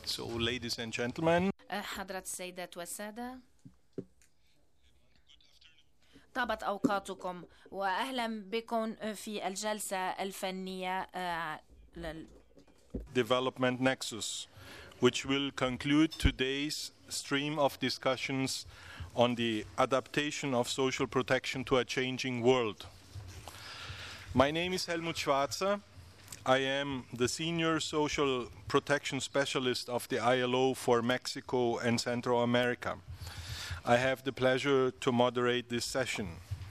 So, ladies and gentlemen, حضرات السيدات والسادة، طابت أوقاتكم وأهلا بكم في الجلسة الفنية Development Nexus, which will conclude today's stream of discussions on the adaptation of social protection to a changing world. My name is Helmut Schwarzer. I am the Senior Social Protection Specialist of the ILO for Mexico and Central America. I have the pleasure to moderate this session.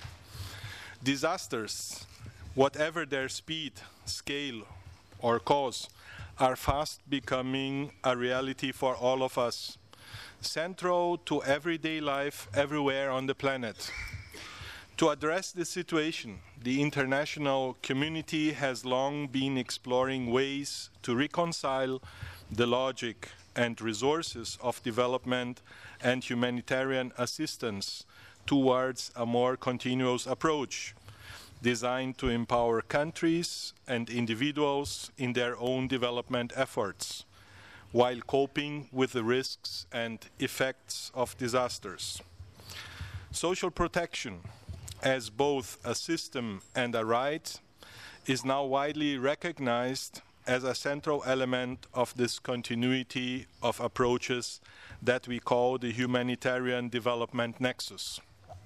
Disasters, whatever their speed, scale, or cause, are fast becoming a reality for all of us, central to everyday life everywhere on the planet. To address this situation, the international community has long been exploring ways to reconcile the logic and resources of development and humanitarian assistance towards a more continuous approach designed to empower countries and individuals in their own development efforts, while coping with the risks and effects of disasters. Social protection, as both a system and a right, is now widely recognized as a central element of this continuity of approaches that we call the humanitarian development nexus.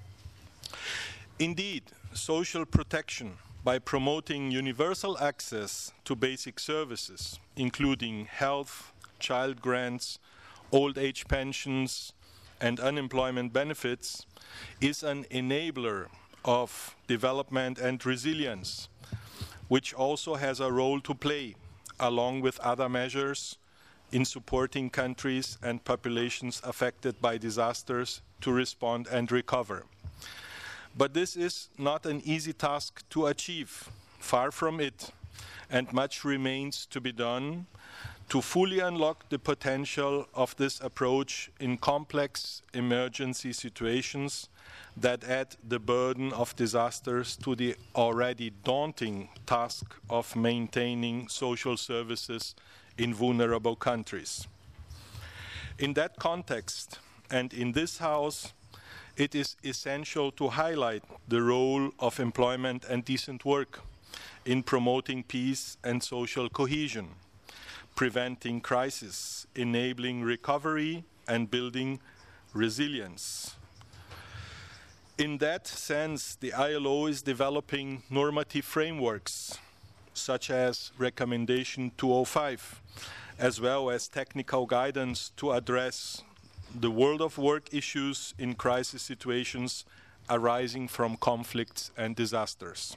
Indeed, social protection, by promoting universal access to basic services, including health, child grants, old age pensions, and unemployment benefits, is an enabler of development and resilience, which also has a role to play, along with other measures, in supporting countries and populations affected by disasters to respond and recover. But this is not an easy task to achieve, far from it, and much remains to be done to fully unlock the potential of this approach in complex emergency situations that add the burden of disasters to the already daunting task of maintaining social services in vulnerable countries. In that context, and in this House, it is essential to highlight the role of employment and decent work in promoting peace and social cohesion, preventing crisis, enabling recovery, and building resilience. In that sense, the ILO is developing normative frameworks, such as Recommendation 205, as well as technical guidance to address the world of work issues in crisis situations arising from conflicts and disasters.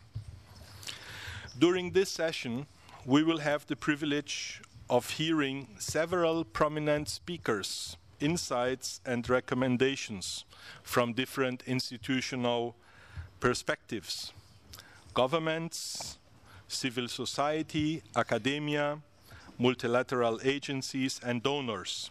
During this session, we will have the privilege of hearing several prominent speakers, insights and recommendations from different institutional perspectives: governments, civil society, academia, multilateral agencies, and donors.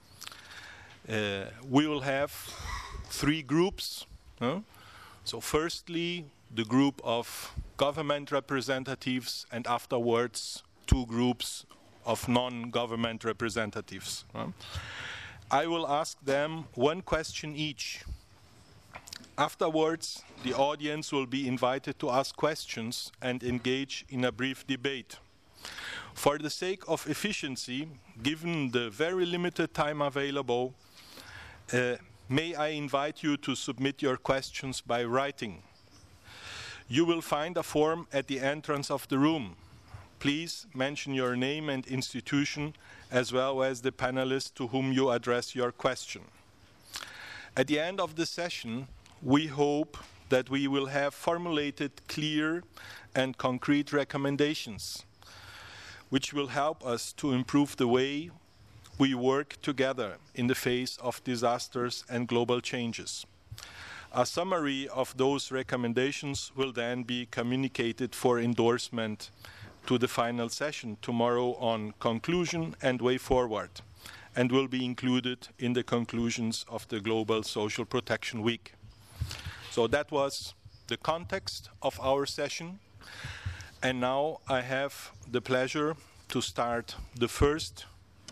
We will have three groups. So firstly, the group of government representatives, and afterwards, two groups of non-government representatives. I will ask them one question each. Afterwards, the audience will be invited to ask questions and engage in a brief debate. For the sake of efficiency, given the very limited time available, may I invite you to submit your questions by writing. You will find a form at the entrance of the room. Please mention your name and institution, as well as the panelists to whom you address your question. At the end of the session, we hope that we will have formulated clear and concrete recommendations, which will help us to improve the way we work together in the face of disasters and global changes. A summary of those recommendations will then be communicated for endorsement to the final session tomorrow on conclusion and way forward, and will be included in the conclusions of the Global Social Protection Week. So that was the context of our session, and now I have the pleasure to start the first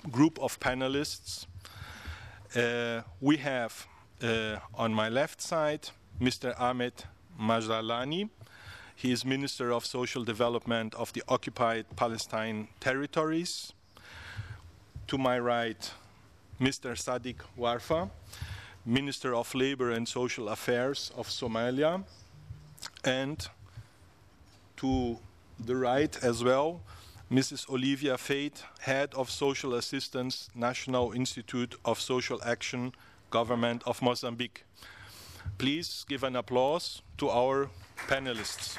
group of panelists. We have on my left side Mr. Ahmed Majdalani. He is Minister of Social Development of the Occupied Palestine Territories. To my right, Mr. Sadiq Warfa, Minister of Labor and Social Affairs of Somalia. And to the right as well, Mrs. Olivia Fate, Head of Social Assistance, National Institute of Social Action, Government of Mozambique. Please give an applause to our panelists.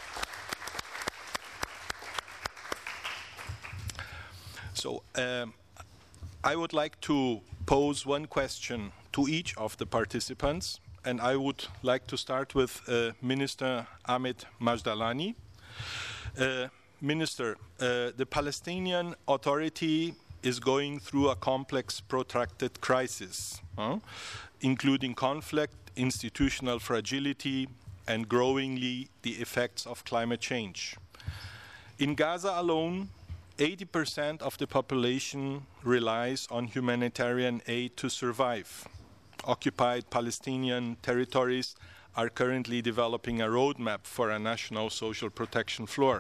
So I would like to pose one question to each of the participants, and I would like to start with Minister Ahmed Majdalani. Minister, the Palestinian Authority is going through a complex, protracted crisis, including conflict, institutional fragility, and growingly the effects of climate change. In Gaza alone, 80% of the population relies on humanitarian aid to survive. Occupied Palestinian territories are currently developing a roadmap for a national social protection floor.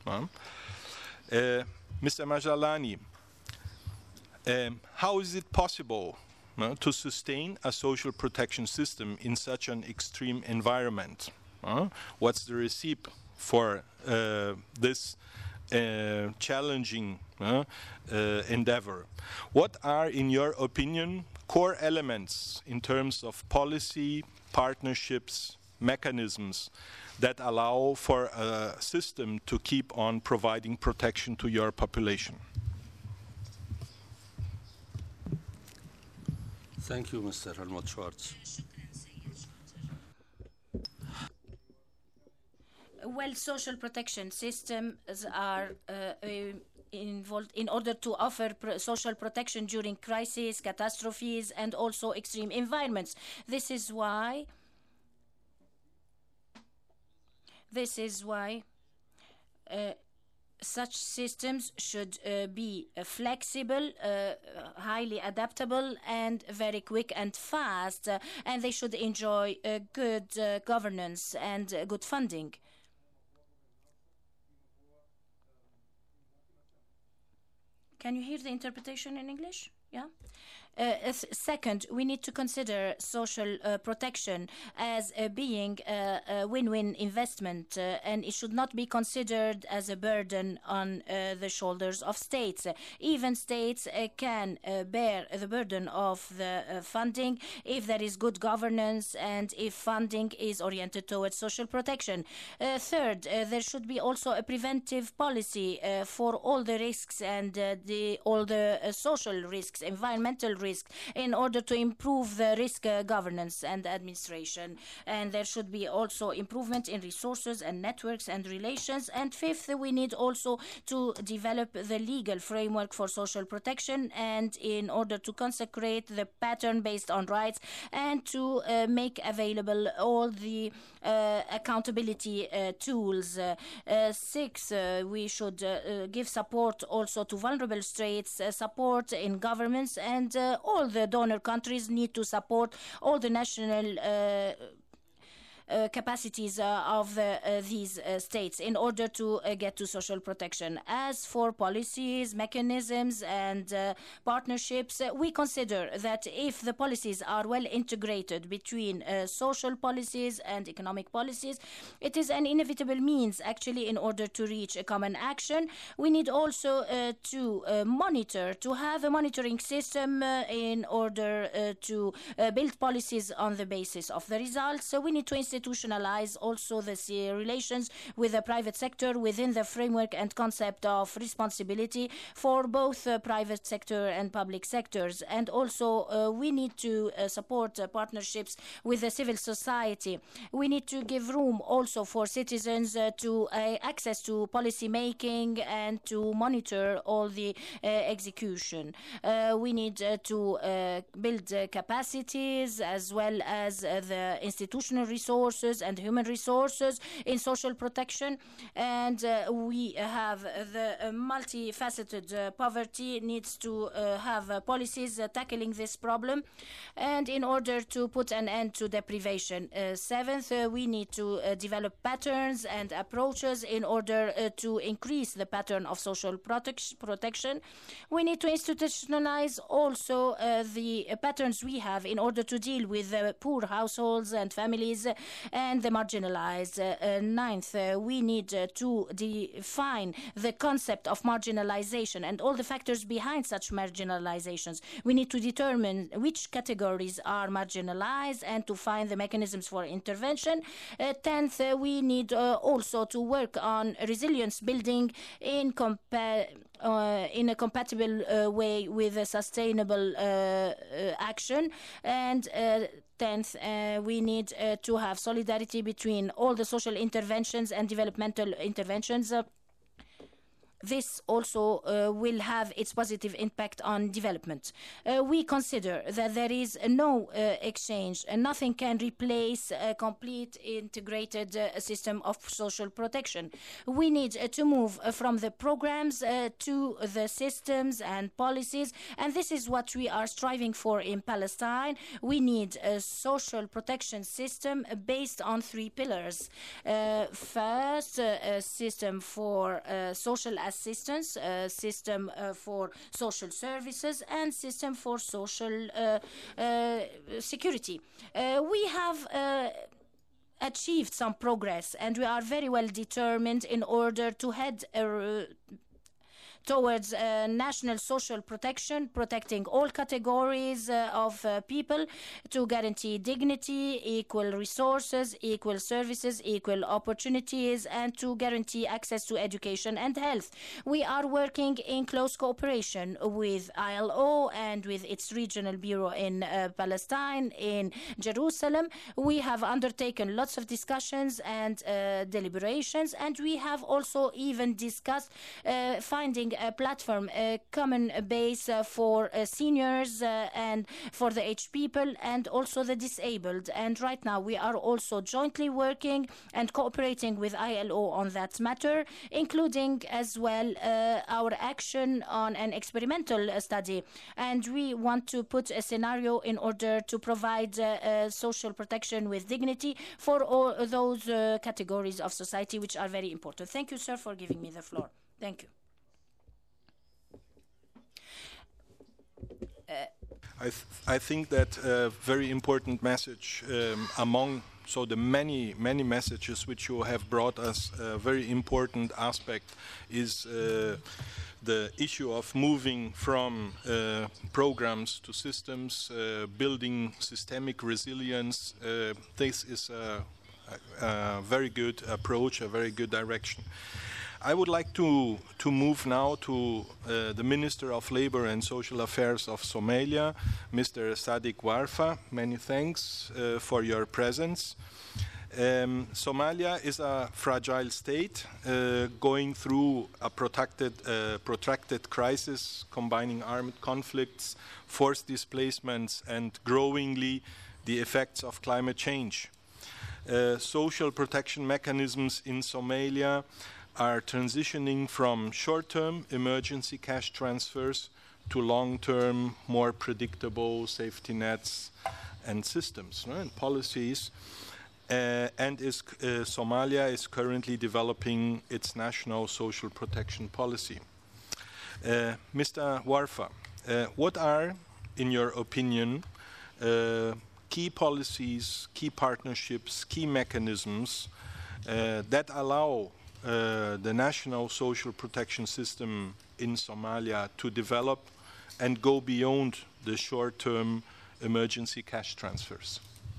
Mr. Majdalani, how is it possible to sustain a social protection system in such an extreme environment? What's the recipe for this challenging endeavor? What are, in your opinion, core elements in terms of policy, partnerships, mechanisms that allow for a system to keep on providing protection to your population? Thank you, Mr. Helmut Schwartz. Well, social protection systems are involved in order to offer social protection during crises, catastrophes, and also extreme environments. This is why such systems should be flexible, highly adaptable, and very quick and fast, and they should enjoy good governance and good funding. Can you hear the interpretation in English? Yeah. Second, we need to consider social protection as being a win-win investment, and it should not be considered as a burden on the shoulders of states. Even states can bear the burden of the funding if there is good governance and if funding is oriented towards social protection. Third, there should be also a preventive policy for all the risks and all the social risks, environmental risks, in order to improve the risk governance and administration. And there should be also improvement in resources and networks and relations. And fifth, we need also to develop the legal framework for social protection, and in order to consecrate the pattern based on rights and to make available all the accountability tools. Six, we should give support also to vulnerable states, support in governments, and all the donor countries need to support all the national capacities of these states in order to get to social protection. As for policies, mechanisms, and partnerships, we consider that if the policies are well integrated between social policies and economic policies, it is an inevitable means actually in order to reach a common action. We need also to monitor, to have a monitoring system in order to build policies on the basis of the results. So we need to institutionalize also the relations with the private sector within the framework and concept of responsibility for both private sector and public sectors. And also we need to support partnerships with the civil society. We need to give room also for citizens to access to policy making and to monitor all the execution. We need to build capacities as well as the institutional resources resources and human resources in social protection. And we have the multifaceted poverty needs to have policies tackling this problem, and in order to put an end to deprivation. Seventh, we need to develop patterns and approaches in order to increase the pattern of social protection. We need to institutionalize also the patterns we have in order to deal with poor households and families and the marginalized. Ninth, we need to define the concept of marginalization and all the factors behind such marginalizations. We need to determine which categories are marginalized and to find the mechanisms for intervention. Tenth, we need also to work on resilience building in a compatible way with a sustainable action. And 10th, we need to have solidarity between all the social interventions and developmental interventions. This also will have its positive impact on development. We consider that there is no exchange and nothing can replace a complete integrated system of social protection. We need to move from the programs to the systems and policies, and this is what we are striving for in Palestine. We need a social protection system based on three pillars. First, a system for social assistance, a system for social services, and system for social security. We have achieved some progress, and we are very well determined in order to head towards national social protection, protecting all categories of people to guarantee dignity, equal resources, equal services, equal opportunities, and to guarantee access to education and health. We are working in close cooperation with ILO and with its regional bureau in Palestine, in Jerusalem. We have undertaken lots of discussions and deliberations, and we have also even discussed finding a platform, a common base for seniors and for the aged people and also the disabled. And right now we are also jointly working and cooperating with ILO on that matter, including as well our action on an experimental study. And we want to put a scenario in order to provide social protection with dignity for all those categories of society which are very important. Thank you, sir, for giving me the floor. Thank you. I think that a very important message among the many messages which you have brought us, a very important aspect is the issue of moving from programs to systems, building systemic resilience. This is a very good approach, a very good direction. I would like to move now to the Minister of Labor and Social Affairs of Somalia, Mr. Sadiq Warfa. Many thanks for your presence. Somalia is a fragile state going through a protracted crisis combining armed conflicts, forced displacements, and growingly the effects of climate change. Social protection mechanisms in Somalia are transitioning from short-term emergency cash transfers to long-term, more predictable safety nets and systems and policies. Somalia is currently developing its national social protection policy. Mr. Warfa, what are, in your opinion, key policies, key partnerships, key mechanisms that allow the national social protection system in Somalia to develop and go beyond the short-term emergency cash transfers?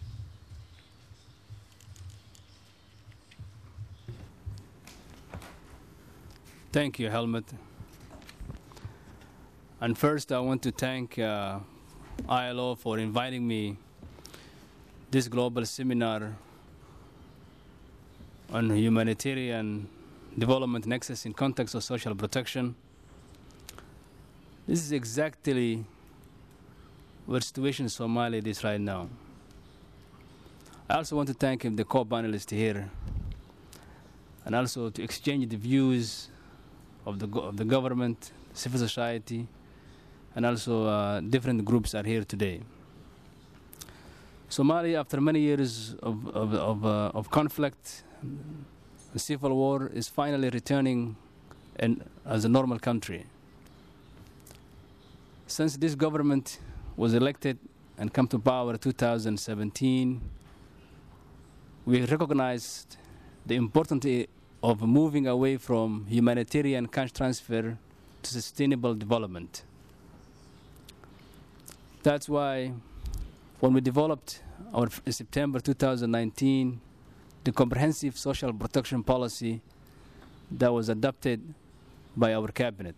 Thank you, Helmut. And first, I want to thank ILO for inviting me this global seminar on humanitarian development nexus in context of social protection. This is exactly where the situation in Somalia is right now. I also want to thank the co-panelists here, and also to exchange the views of the government, civil society, and also different groups are here today. Somalia, after many years of conflict, the civil war, is finally returning as a normal country. Since this government was elected and come to power in 2017, we recognized the importance of moving away from humanitarian cash transfer to sustainable development. That's why when we developed our in September 2019, the comprehensive social protection policy that was adopted by our cabinet.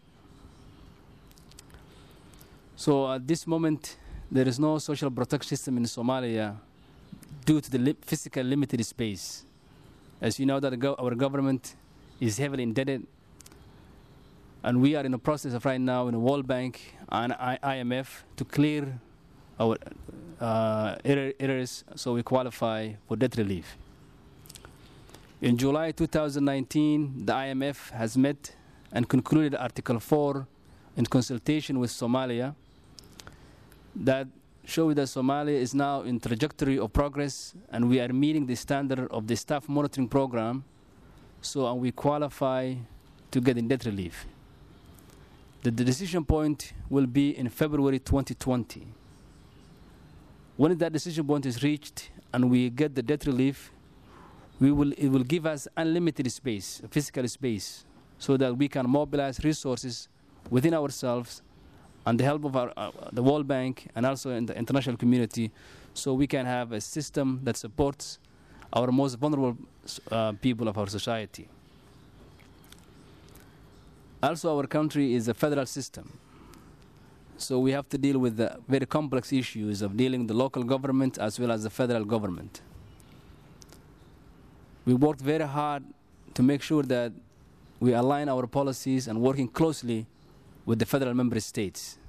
So at this moment, there is no social protection system in Somalia due to the physical limited space. As you know, that our government is heavily indebted, and we are in the process of right now in the World Bank and IMF to clear our errors so we qualify for debt relief. In July 2019, the IMF has met and concluded Article 4 in consultation with Somalia that shows that Somalia is now in trajectory of progress, and we are meeting the standard of the staff monitoring program, so we qualify to get in debt relief. The decision point will be in February 2020. When that decision point is reached and we get the debt relief, it will give us unlimited space, physical space, so that we can mobilize resources within ourselves and the help of the World Bank and also in the international community, so we can have a system that supports our most vulnerable people of our society. Also, our country is a federal system, so we have to deal with the very complex issues of dealing with the local government as well as the federal government. We worked very hard to make sure that we align our policies and working closely with the federal member states.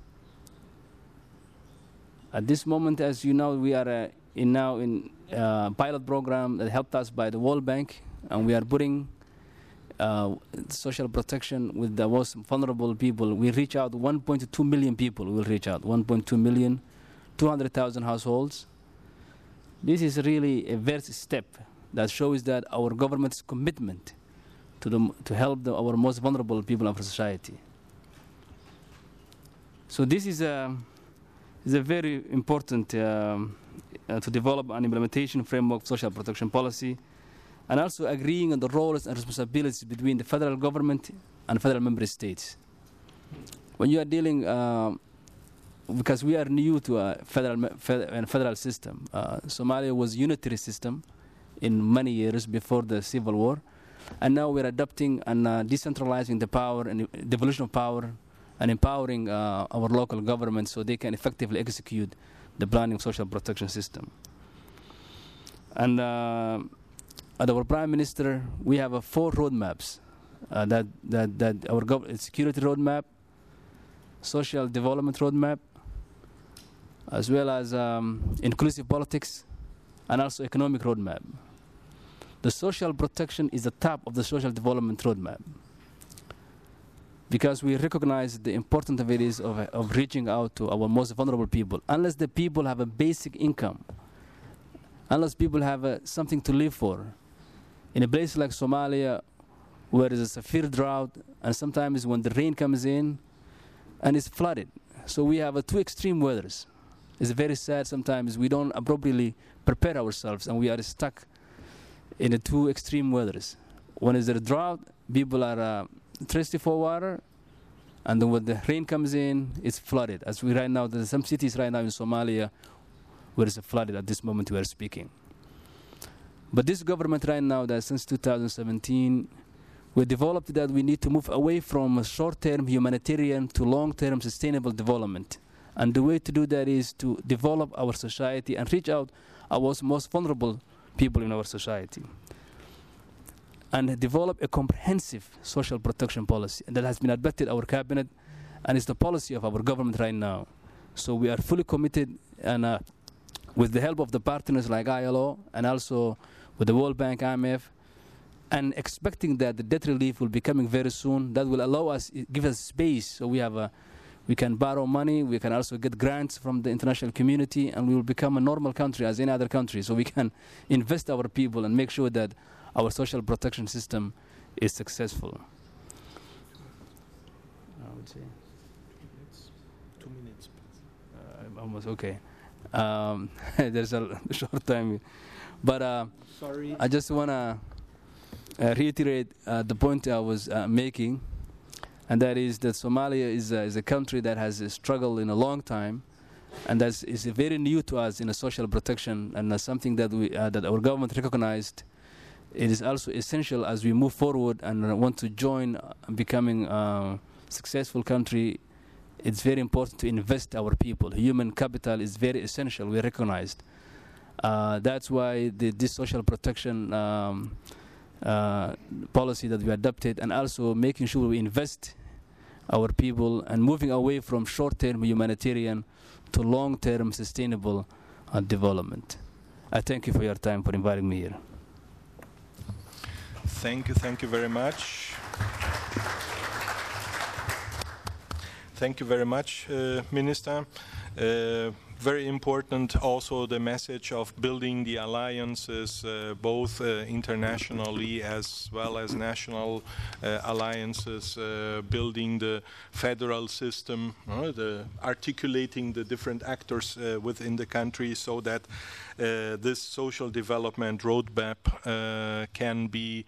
At this moment, as you know, we are now in a pilot program that helped us by the World Bank, and we are putting social protection with the most vulnerable people. We reach out 1.2 million people. We'll reach out 1.2 million, 200,000 households. This is really a first step that shows that our government's commitment to help our most vulnerable people of our society. So this is a very important to develop an implementation framework of social protection policy, and also agreeing on the roles and responsibilities between the federal government and federal member states. When you are dealing, because we are new to a federal system, Somalia was a unitary system in many years before the civil war, and now we're adopting and decentralizing the power and devolution of power and empowering our local government so they can effectively execute the planning social protection system. And at our Prime Minister, we have 4 roadmaps that our security roadmap, social development roadmap, as well as inclusive politics, and also economic roadmap. The social protection is the top of the social development roadmap, because we recognize the importance of it is of reaching out to our most vulnerable people. Unless the people have a basic income, unless people have something to live for, in a place like Somalia, where there's a severe drought, and sometimes when the rain comes in, and it's flooded. So we have 2 extreme weathers. It's very sad sometimes we don't appropriately prepare ourselves, and we are stuck in the 2 extreme weathers. When there's a drought, people are thirsty for water, and then when the rain comes in, it's flooded. As we right now, there's some cities right now in Somalia where it's flooded at this moment we are speaking. But this government right now, that since 2017, we developed that we need to move away from short-term humanitarian to long-term sustainable development. And the way to do that is to develop our society and reach out our most vulnerable people in our society, and develop a comprehensive social protection policy. And that has been adopted our cabinet, and it's the policy of our government right now. So we are fully committed, and with the help of the partners like ILO and also with the World Bank, IMF, and expecting that the debt relief will be coming very soon. That will allow us, give us space, so we can borrow money, we can also get grants from the international community, and we will become a normal country as any other country. So we can invest our people and make sure that our social protection system is successful. I would say 2 minutes. almost okay. There's a short time, but Sorry. I just want to reiterate the point I was making, and that is that Somalia is a country that has struggled in a long time, and that is very new to us in a social protection, and something that that our government recognized. It is also essential as we move forward and want to join becoming a successful country. It's very important to invest our people. Human capital is very essential. We recognized. That's why this social protection policy that we adopted, and also making sure we invest our people and moving away from short-term humanitarian to long-term sustainable development. I thank you for your time, for inviting me here. Thank you very much. Thank you very much, Minister. Very important also the message of building the alliances, both internationally as well as national alliances, building the federal system, articulating the different actors within the country so that this social development roadmap can be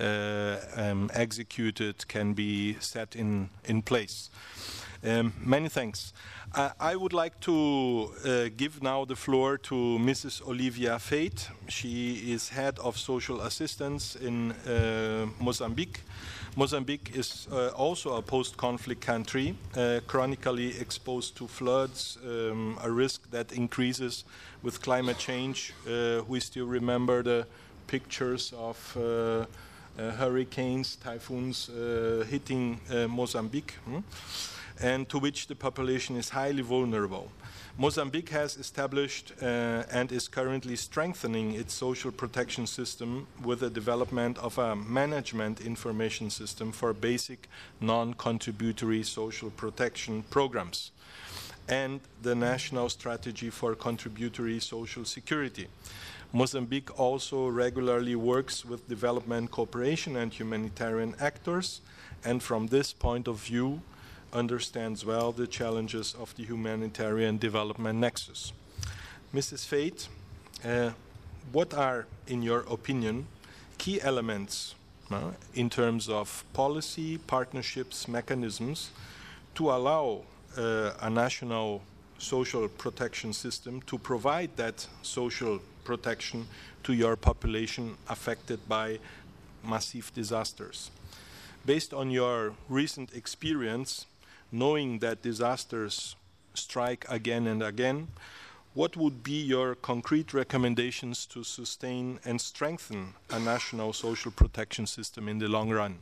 executed, can be set in place. Many thanks. I would like to give now the floor to Mrs. Olivia Fate. She is head of social assistance in Mozambique. Mozambique is also a post-conflict country, chronically exposed to floods, a risk that increases with climate change. We still remember the pictures of hurricanes, typhoons hitting Mozambique. And to which the population is highly vulnerable. Mozambique has established and is currently strengthening its social protection system with the development of a management information system for basic non-contributory social protection programs and the national strategy for contributory social security. Mozambique also regularly works with development cooperation and humanitarian actors, and from this point of view, understands well the challenges of the humanitarian development nexus. Mrs. Fate, what are, in your opinion, key elements in terms of policy, partnerships, mechanisms to allow a national social protection system to provide that social protection to your population affected by massive disasters? Based on your recent experience, knowing that disasters strike again and again, what would be your concrete recommendations to sustain and strengthen a national social protection system in the long run?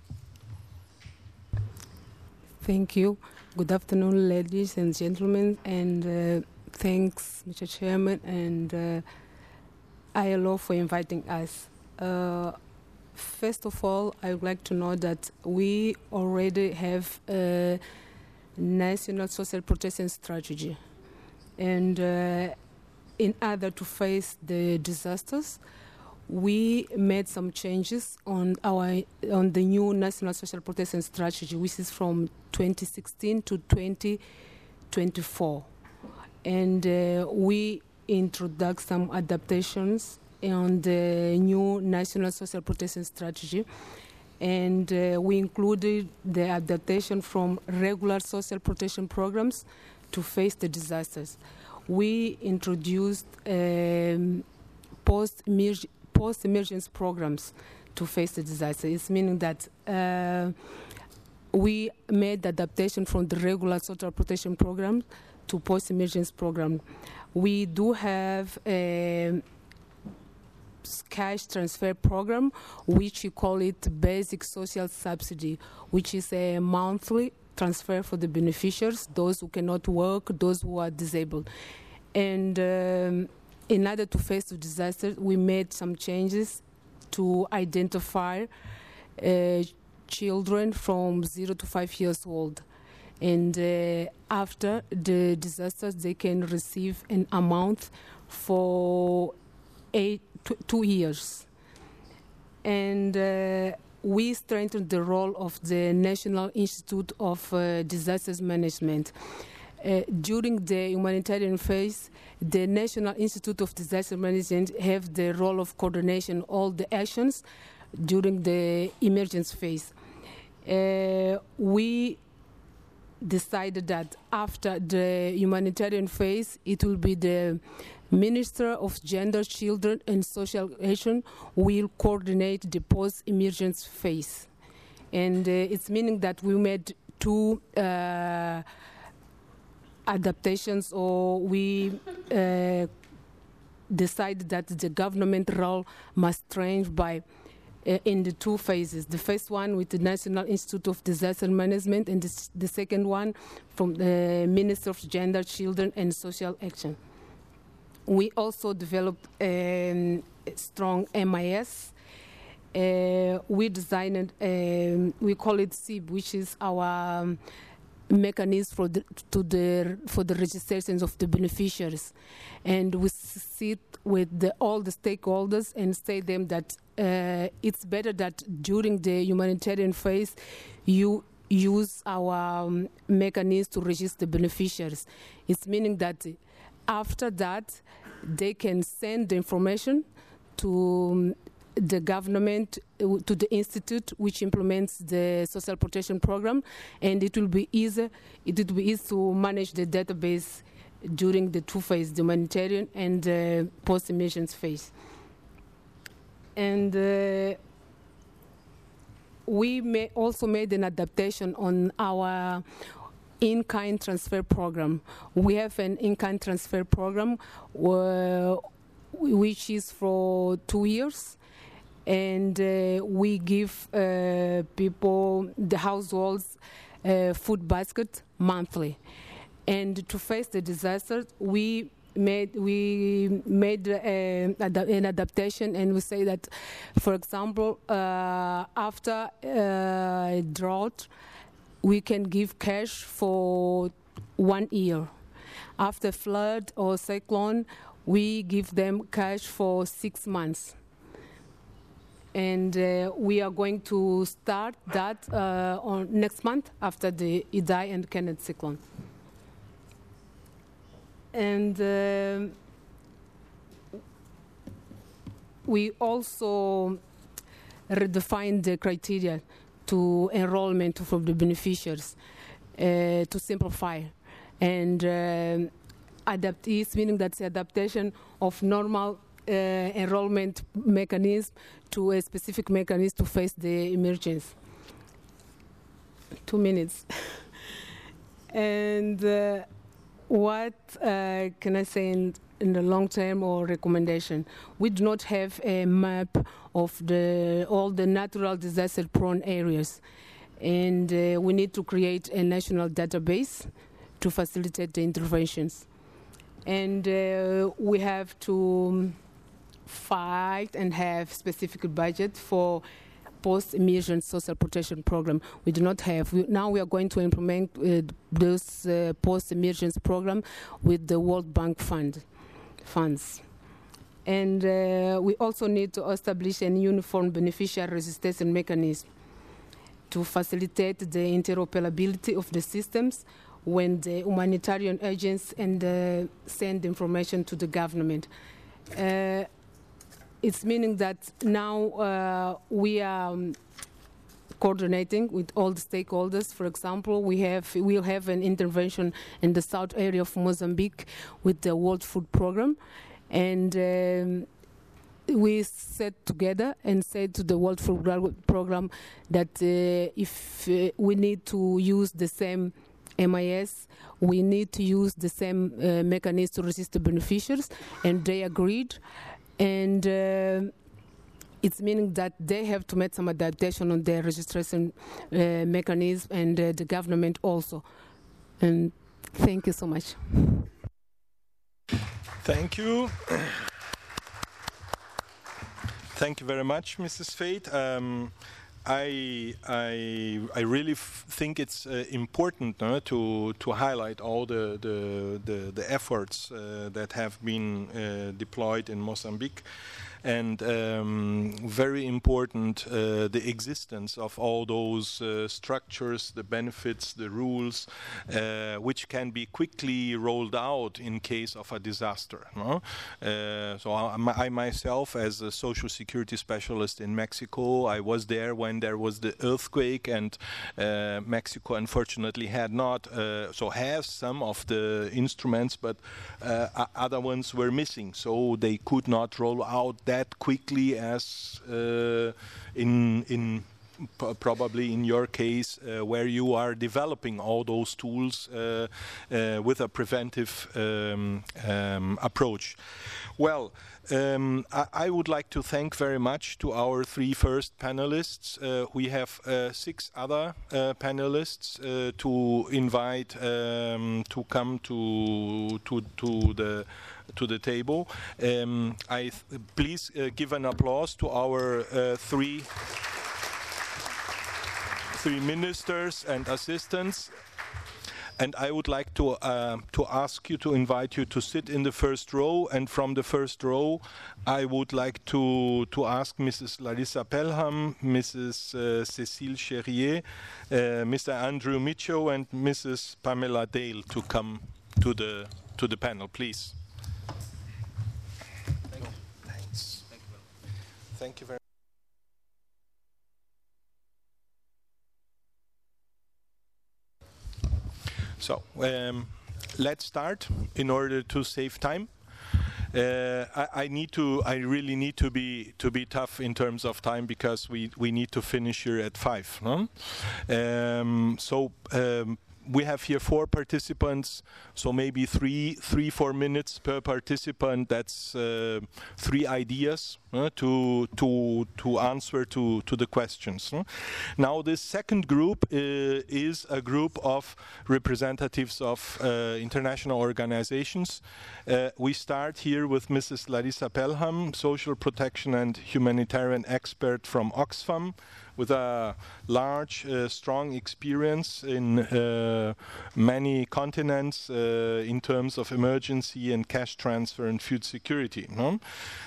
Thank you. Good afternoon, ladies and gentlemen, and thanks, Mr. Chairman and ILO for inviting us. First of all, I would like to know that we already have a national social protection strategy, and in order to face the disasters, we made some changes on the new national social protection strategy, which is from 2016 to 2024, and we introduced some adaptations on the new national social protection strategy, and we included the adaptation from regular social protection programs to face the disasters. We introduced post-emergence programs to face the disaster. It's meaning that we made the adaptation from the regular social protection program to post-emergence program. We do have a cash transfer program, which we call it basic social subsidy, which is a monthly transfer for the beneficiaries, those who cannot work, those who are disabled. And in order to face the disaster, we made some changes to identify children from 0 to 5 years old. And after the disasters, they can receive an amount for 2 years. And we strengthened the role of the National Institute of Disasters Management. During the humanitarian phase, the National Institute of Disaster Management have the role of coordination all the actions during the emergency phase. We decided that after the humanitarian phase, it will be the Minister of Gender, Children and Social Action will coordinate the post-emergency phase. And it's meaning that we made 2 adaptations, or we decided that the government role must change by in the 2 phases. The first one with the National Institute of Disaster Management, and the second one from the Minister of Gender, Children and Social Action. We also developed a strong MIS. We designed, we call it SIB, which is our mechanism for the registrations of the beneficiaries. And we sit with all the stakeholders and say them that it's better that during the humanitarian phase you use our mechanism to register beneficiaries. It's meaning that after that they can send the information to the government, to the institute which implements the social protection program, and it will be easy to manage the database during the 2 phases, the humanitarian and post-emergence phase. And we also made an adaptation on our in-kind transfer program. We have an in-kind transfer program which is for 2 years, and we give people, the households, food basket monthly. And to face the disaster, we made an adaptation, and we say that, for example, after drought, we can give cash for 1 year. After flood or cyclone, we give them cash for 6 months. And we are going to start that on next month after the Idai and Kenneth cyclone. And we also redefined the criteria to enrollment from the beneficiaries to simplify and adapt. It's meaning that's the adaptation of normal enrollment mechanism to a specific mechanism to face the emergency. 2 minutes. And what can I say in the long term or recommendation? We do not have a map of all the natural disaster prone areas, and we need to create a national database to facilitate the interventions. And we have to fight and have specific budget for post-emergent social protection program. We do not have. Now we are going to implement this post-emergence program with the World Bank funds. And we also need to establish a uniform beneficiary registration mechanism to facilitate the interoperability of the systems when the humanitarian agents and send information to the government. It's meaning that now we are coordinating with all the stakeholders. For example, we'll have an intervention in the south area of Mozambique with the World Food Program, and we sat together and said to the World Food Program that if we need to use the same MIS, we need to use the same mechanism to resist the beneficiaries, and they agreed. And it's meaning that they have to make some adaptation on their registration mechanism, and the government also. And thank you so much. Thank you. Thank you very much, Mrs. Fate. I really think it's important to highlight all the efforts that have been deployed in Mozambique, and very important the existence of all those structures, the benefits, the rules, which can be quickly rolled out in case of a disaster. No? So I myself, as a social security specialist in Mexico, I was there when there was the earthquake, and Mexico unfortunately had not, so has some of the instruments, but other ones were missing, so they could not roll out that quickly as probably in your case, where you are developing all those tools with a preventive approach. Well, I would like to thank very much to our three first panelists. We have 6 other panelists to invite to come to the table. Please give an applause to our three ministers and assistants. And I would like to ask you, to invite you to sit in the first row. And from the first row, I would like to ask Mrs. Larissa Pelham, Mrs. Cécile Cherrier, Mr. Andrew Micho, and Mrs. Pamela Dale to come to the panel, please. Thank you. Thanks. Thank you very much. So let's start in order to save time. I really need to be tough in terms of time, because we need to finish here at 5. No? We have here 4 participants, so maybe 4 minutes per participant. That's 3 ideas to answer to the questions. Now, this second group is a group of representatives of international organizations. We start here with Mrs. Larissa Pelham, social protection and humanitarian expert from Oxfam, with a large, strong experience in many continents in terms of emergency and cash transfer and food security. No?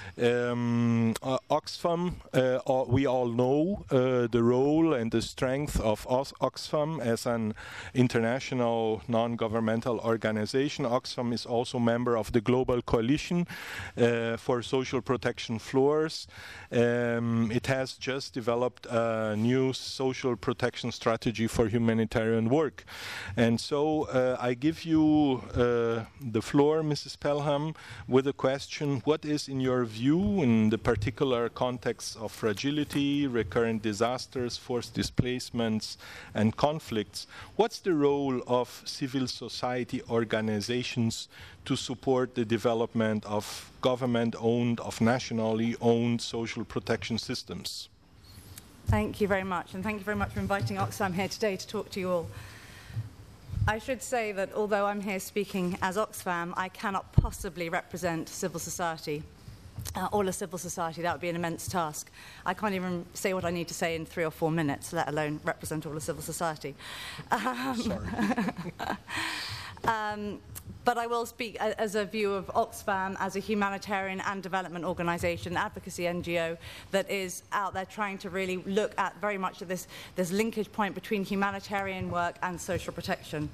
Oxfam, we all know the role and the strength of Oxfam as an international non-governmental organization. Oxfam is also a member of the Global Coalition for Social Protection Floors. It has just developed a new social protection strategy for humanitarian work. And so I give you the floor, Mrs. Pelham, with a question: what is, in your view, in the particular context of fragility, recurrent disasters, forced displacements, and conflicts, what's the role of civil society organizations to support the development of government-owned, of nationally owned social protection systems? Thank you very much, and thank you very much for inviting Oxfam here today to talk to you all. I should say that although I'm here speaking as Oxfam, I cannot possibly represent civil society, all of civil society. That would be an immense task. I can't even say what I need to say in 3 or 4 minutes, let alone represent all of civil society. Sorry. But I will speak as a view of Oxfam as a humanitarian and development organisation, advocacy NGO, that is out there trying to really look at very much at this linkage point between humanitarian work and social protection.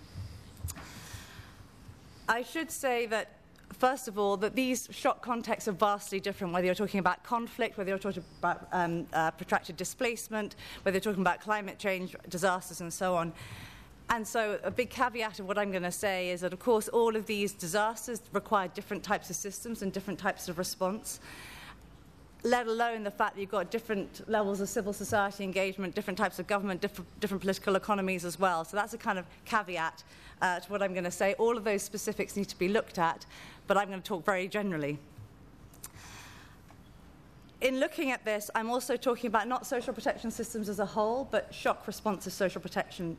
I should say that, first of all, that these shock contexts are vastly different, whether you're talking about conflict, whether you're talking about protracted displacement, whether you're talking about climate change, disasters, and so on. And so a big caveat of what I'm going to say is that, of course, all of these disasters require different types of systems and different types of response, let alone the fact that you've got different levels of civil society engagement, different types of government, different political economies as well. So that's a kind of caveat to what I'm going to say. All of those specifics need to be looked at, but I'm going to talk very generally. in looking at this, I'm also talking about not social protection systems as a whole, but shock responsive social protection.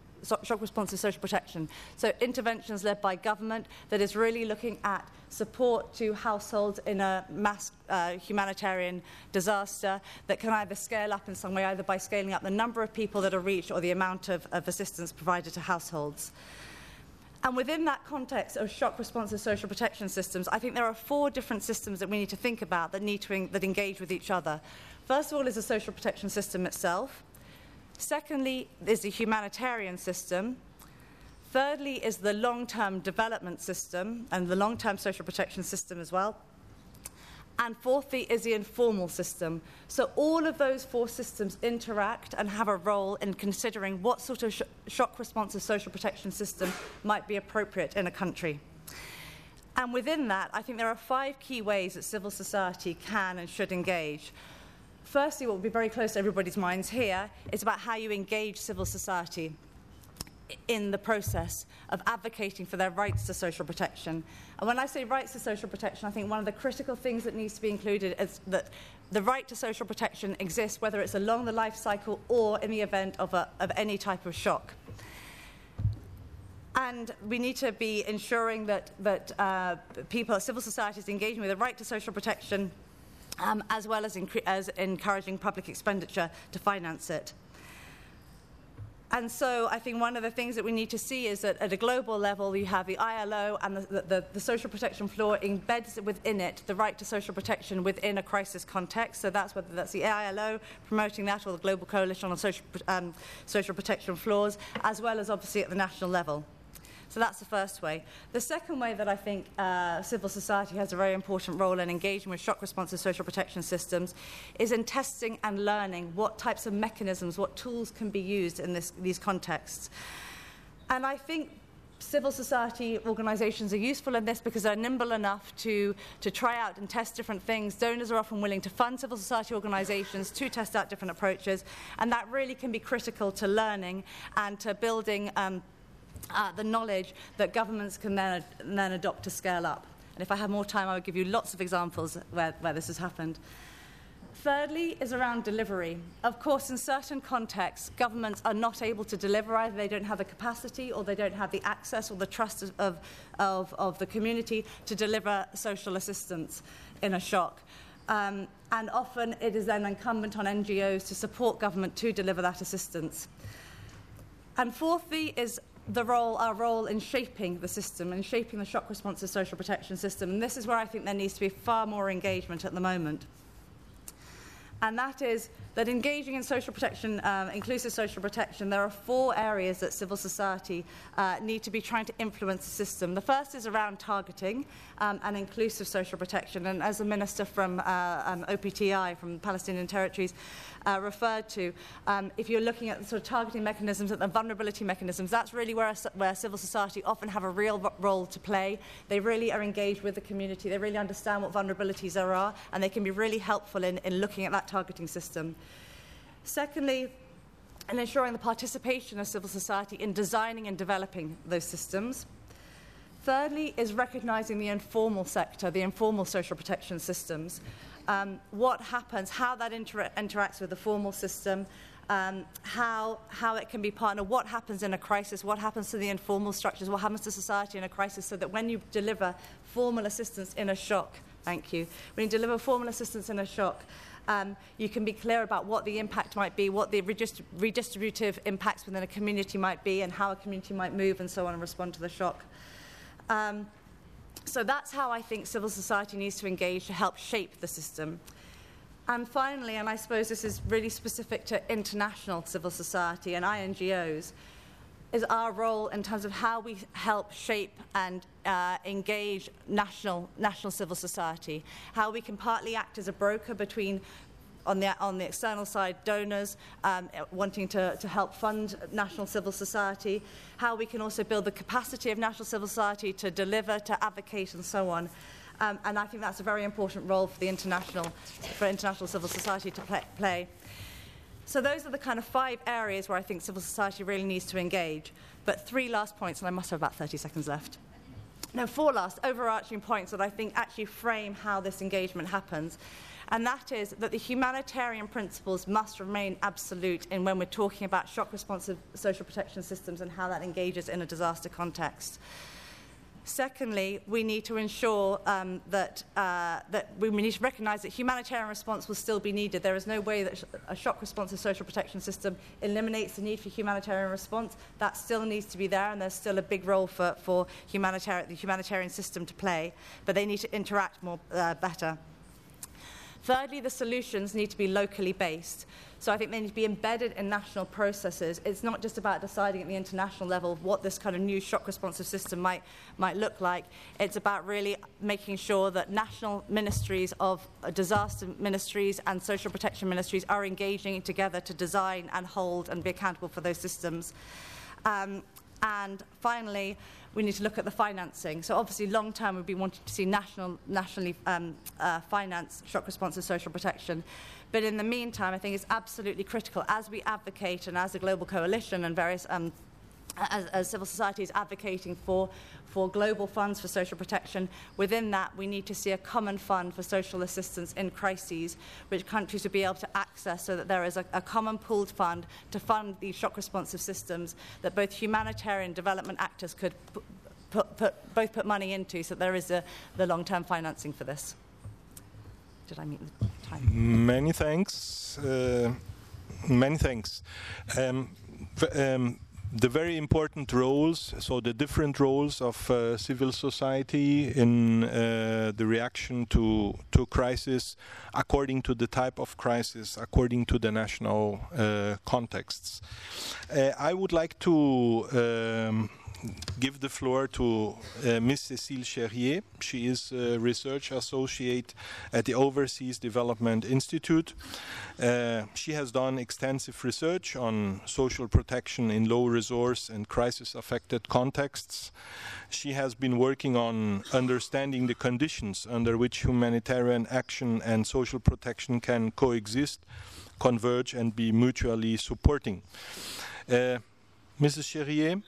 So interventions led by government that is really looking at support to households in a mass humanitarian disaster that can either scale up in some way, either by scaling up the number of people that are reached or the amount of assistance provided to households. And within that context of shock-responsive social protection systems, I think there are 4 different systems that we need to think about that engage with each other. First of all is the social protection system itself. Secondly is the humanitarian system. Thirdly is the long-term development system and the long-term social protection system as well. And fourthly is the informal system. So all of those 4 systems interact and have a role in considering what sort of shock-responsive social protection system might be appropriate in a country. And within that, I think there are 5 key ways that civil society can and should engage. Firstly, what will be very close to everybody's minds here is about how you engage civil society in the process of advocating for their rights to social protection. And when I say rights to social protection, I think one of the critical things that needs to be included is that the right to social protection exists whether it's along the life cycle or in the event of any type of shock. And we need to be ensuring that civil society is engaging with the right to social protection as well as encouraging public expenditure to finance it. And so I think one of the things that we need to see is that at a global level, you have the ILO and the social protection floor embeds within it the right to social protection within a crisis context. So that's whether that's the ILO promoting that or the Global Coalition on social protection floors, as well as obviously at the national level. So that's the first way. The second way that I think civil society has a very important role in engaging with shock-responsive social protection systems is in testing and learning what types of mechanisms, what tools can be used in these contexts. And I think civil society organisations are useful in this because they're nimble enough to try out and test different things. Donors are often willing to fund civil society organisations to test out different approaches, and that really can be critical to learning and to building the knowledge that governments can then adopt to scale up. And if I had more time, I would give you lots of examples where this has happened. Thirdly is around delivery. Of course, in certain contexts, governments are not able to deliver. Either they don't have the capacity or they don't have the access or the trust of the community to deliver social assistance in a shock. And often it is then incumbent on NGOs to support government to deliver that assistance. And fourthly is our role in shaping the system and shaping the shock-responsive social protection system. And this is where I think there needs to be far more engagement at the moment. And that is that engaging in social protection, inclusive social protection, there are 4 areas that civil society need to be trying to influence the system. The first is around targeting and inclusive social protection. And as the Minister from OPTI, from Palestinian Territories, referred to, if you're looking at the sort of targeting mechanisms and the vulnerability mechanisms, that's really where civil society often have a real role to play. They really are engaged with the community. They really understand what vulnerabilities there are, and they can be really helpful in looking at that targeting system. Secondly, in ensuring the participation of civil society in designing and developing those systems. Thirdly is recognising the informal sector, the informal social protection systems. What happens, how that interacts with the formal system, how it can be partnered, what happens in a crisis, what happens to the informal structures, what happens to society in a crisis, so that when you deliver formal assistance in a shock, when you deliver formal assistance in a shock, you can be clear about what the impact might be, what the redistributive impacts within a community might be, and how a community might move and so on and respond to the shock. So that's how I think civil society needs to engage to help shape the system. And finally, and I suppose this is really specific to international civil society and INGOs, is our role in terms of how we help shape and engage national civil society, how we can partly act as a broker between, on the external side, donors wanting to help fund national civil society, how we can also build the capacity of national civil society to deliver, to advocate, and so on. And I think that's a very important role for international civil society to play. So those are the kind of 5 areas where I think civil society really needs to engage. But 3 last points, and I must have about 30 seconds left. No, 4 last overarching points that I think actually frame how this engagement happens. and that is that the humanitarian principles must remain absolute in when we're talking about shock-responsive social protection systems and how that engages in a disaster context. Secondly, we need to ensure that we need to recognise that humanitarian response will still be needed. There is no way that a shock-responsive social protection system eliminates the need for humanitarian response. That still needs to be there, and there's still a big role for the humanitarian system to play, but they need to interact more better. Thirdly, the solutions need to be locally based. So I think they need to be embedded in national processes. It's not just about deciding at the international level what this kind of new shock-responsive system might look like. It's about really making sure that national ministries of disaster ministries and social protection ministries are engaging together to design and hold and be accountable for those systems. And finally, we need to look at the financing. So obviously, long term, we'd be wanting to see nationally financed shock-responsive social protection. But in the meantime, I think it's absolutely critical, as we advocate and as a global coalition and various as civil society is advocating for global funds for social protection, within that we need to see a common fund for social assistance in crises, which countries would be able to access, so that there is a common pooled fund to fund these shock-responsive systems that both humanitarian development actors could both put money into, so that there is the long-term financing for this. Did I meet the time? Many thanks. Many thanks. The very important roles, so the different roles of civil society in the reaction to crisis, according to the type of crisis, according to the national contexts. I would like to give the floor to Ms. Cécile Cherrier. She is a research associate at the Overseas Development Institute. She has done extensive research on social protection in low-resource and crisis-affected contexts. She has been working on understanding the conditions under which humanitarian action and social protection can coexist, converge, and be mutually supporting. Mrs. Cherrier,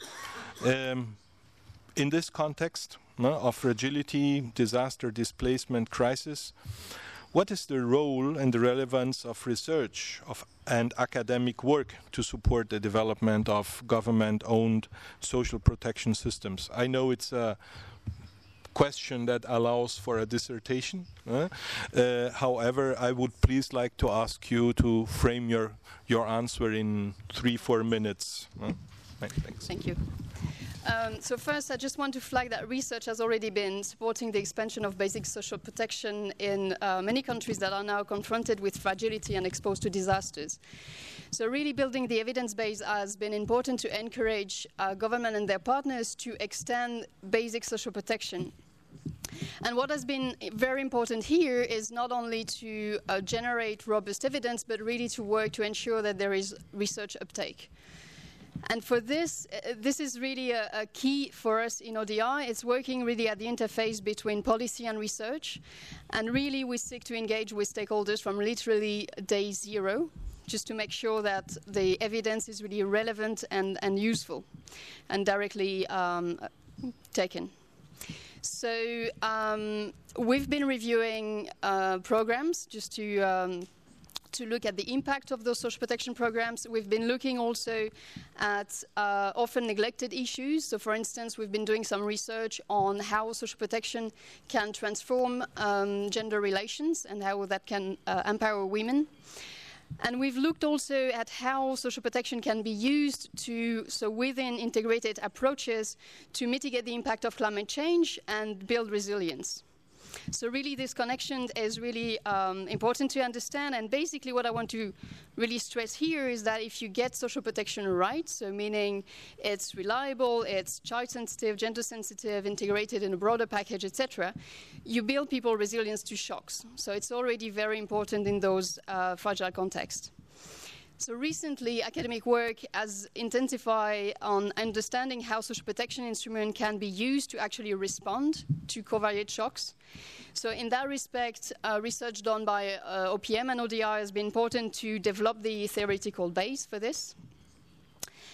in this context of fragility, disaster, displacement, crisis, what is the role and the relevance of research and academic work to support the development of government-owned social protection systems? I know it's a question that allows for a dissertation. However, I would please like to ask you to frame your answer in 3-4 minutes. Thanks. Thank you. So first, I just want to flag that research has already been supporting the expansion of basic social protection in many countries that are now confronted with fragility and exposed to disasters. So really building the evidence base has been important to encourage government and their partners to extend basic social protection. And what has been very important here is not only to generate robust evidence, but really to work to ensure that there is research uptake. And for this, this is really a key for us in ODI. It's working really at the interface between policy and research. And really, we seek to engage with stakeholders from literally day zero, just to make sure that the evidence is really relevant and useful and directly taken. So we've been reviewing programs just to look at the impact of those social protection programs. We've been looking also at often neglected issues. So for instance, we've been doing some research on how social protection can transform gender relations and how that can empower women. And we've looked also at how social protection can be used within integrated approaches to mitigate the impact of climate change and build resilience. So really this connection is really important to understand, and basically what I want to really stress here is that if you get social protection right, so meaning it's reliable, it's child sensitive, gender sensitive, integrated in a broader package, etc., you build people resilience to shocks. So it's already very important in those fragile contexts. So recently, academic work has intensified on understanding how social protection instruments can be used to actually respond to covariate shocks. So in that respect, research done by OPM and ODI has been important to develop the theoretical base for this.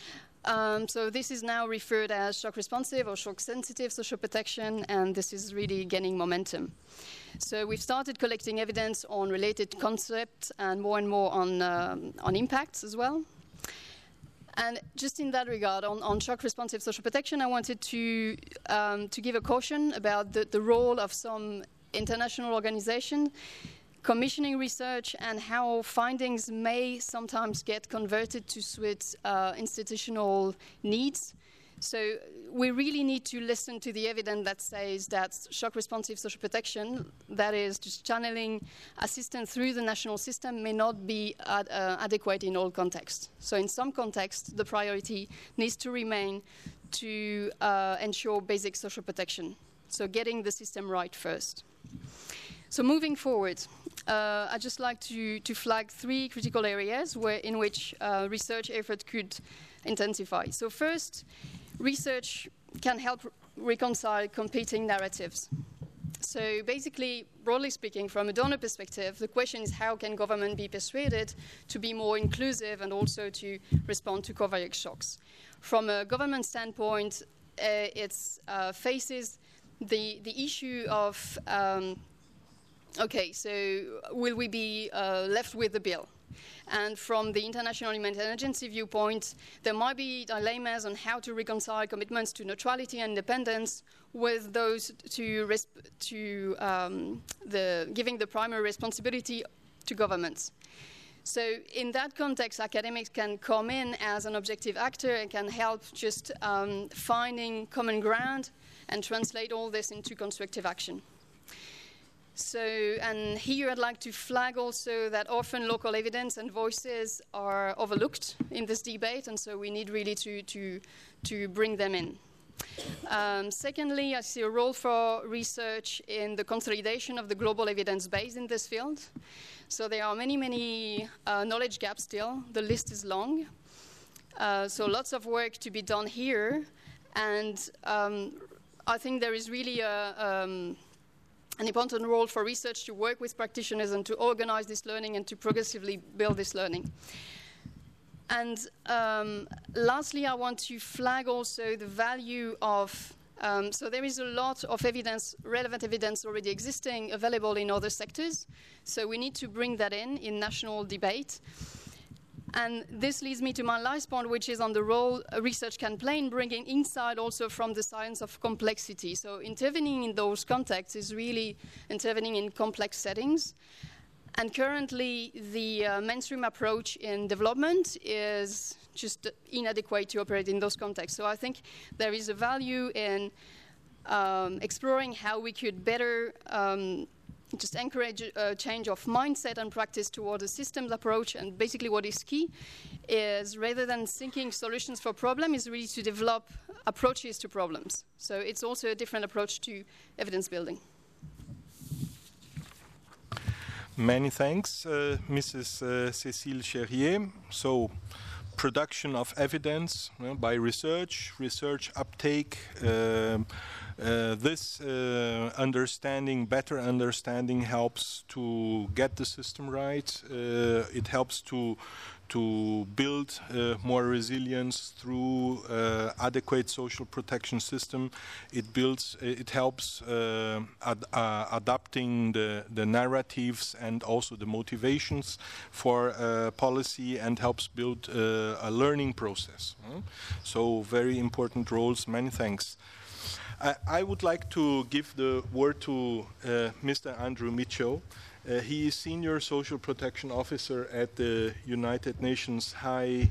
So this is now referred as shock responsive or shock sensitive social protection, and this is really gaining momentum. So we've started collecting evidence on related concepts and more on impacts as well. And just in that regard, on shock responsive social protection, I wanted to give a caution about the role of some international organizations commissioning research and how findings may sometimes get converted to suit institutional needs. So we really need to listen to the evidence that says that shock responsive social protection, that is just channeling assistance through the national system, may not be adequate in all contexts. So in some contexts, the priority needs to remain to ensure basic social protection. So getting the system right first. So moving forward, I'd just like to flag 3 critical areas in which research effort could intensify. So first, research can help reconcile competing narratives. So basically, broadly speaking, from a donor perspective, the question is how can government be persuaded to be more inclusive and also to respond to covariate shocks. From a government standpoint, it faces the issue of, okay, so will we be left with the bill? And from the International Humanitarian Agency viewpoint, there might be dilemmas on how to reconcile commitments to neutrality and independence with those giving the primary responsibility to governments. So in that context, academics can come in as an objective actor and can help just finding common ground and translate all this into constructive action. So, and here I'd like to flag also that often local evidence and voices are overlooked in this debate, and so we need really to bring them in. Secondly, I see a role for research in the consolidation of the global evidence base in this field. So there are many knowledge gaps still. The list is long. So lots of work to be done here, and I think there is really an important role for research to work with practitioners and to organize this learning and to progressively build this learning. And lastly, I want to flag also the value of, so there is a lot of evidence, relevant evidence already existing, available in other sectors. So we need to bring that in national debate. And this leads me to my last point, which is on the role research can play in bringing insight also from the science of complexity. So intervening in those contexts is really intervening in complex settings. And currently, the mainstream approach in development is just inadequate to operate in those contexts. So I think there is a value in exploring how we could better just encourage a change of mindset and practice toward a systems approach. And basically what is key is, rather than seeking solutions for problems, is really to develop approaches to problems. So it's also a different approach to evidence building. Many thanks, Mrs. Cécile Cherrier. So, production of evidence by research uptake, this better understanding helps to get the system right. It helps to build more resilience through adequate social protection system. It helps adapting the narratives and also the motivations for policy, and helps build a learning process. So very important roles. Many thanks. I would like to give the word to Mr. Andrew Mitchell. He is Senior Social Protection Officer at the United Nations High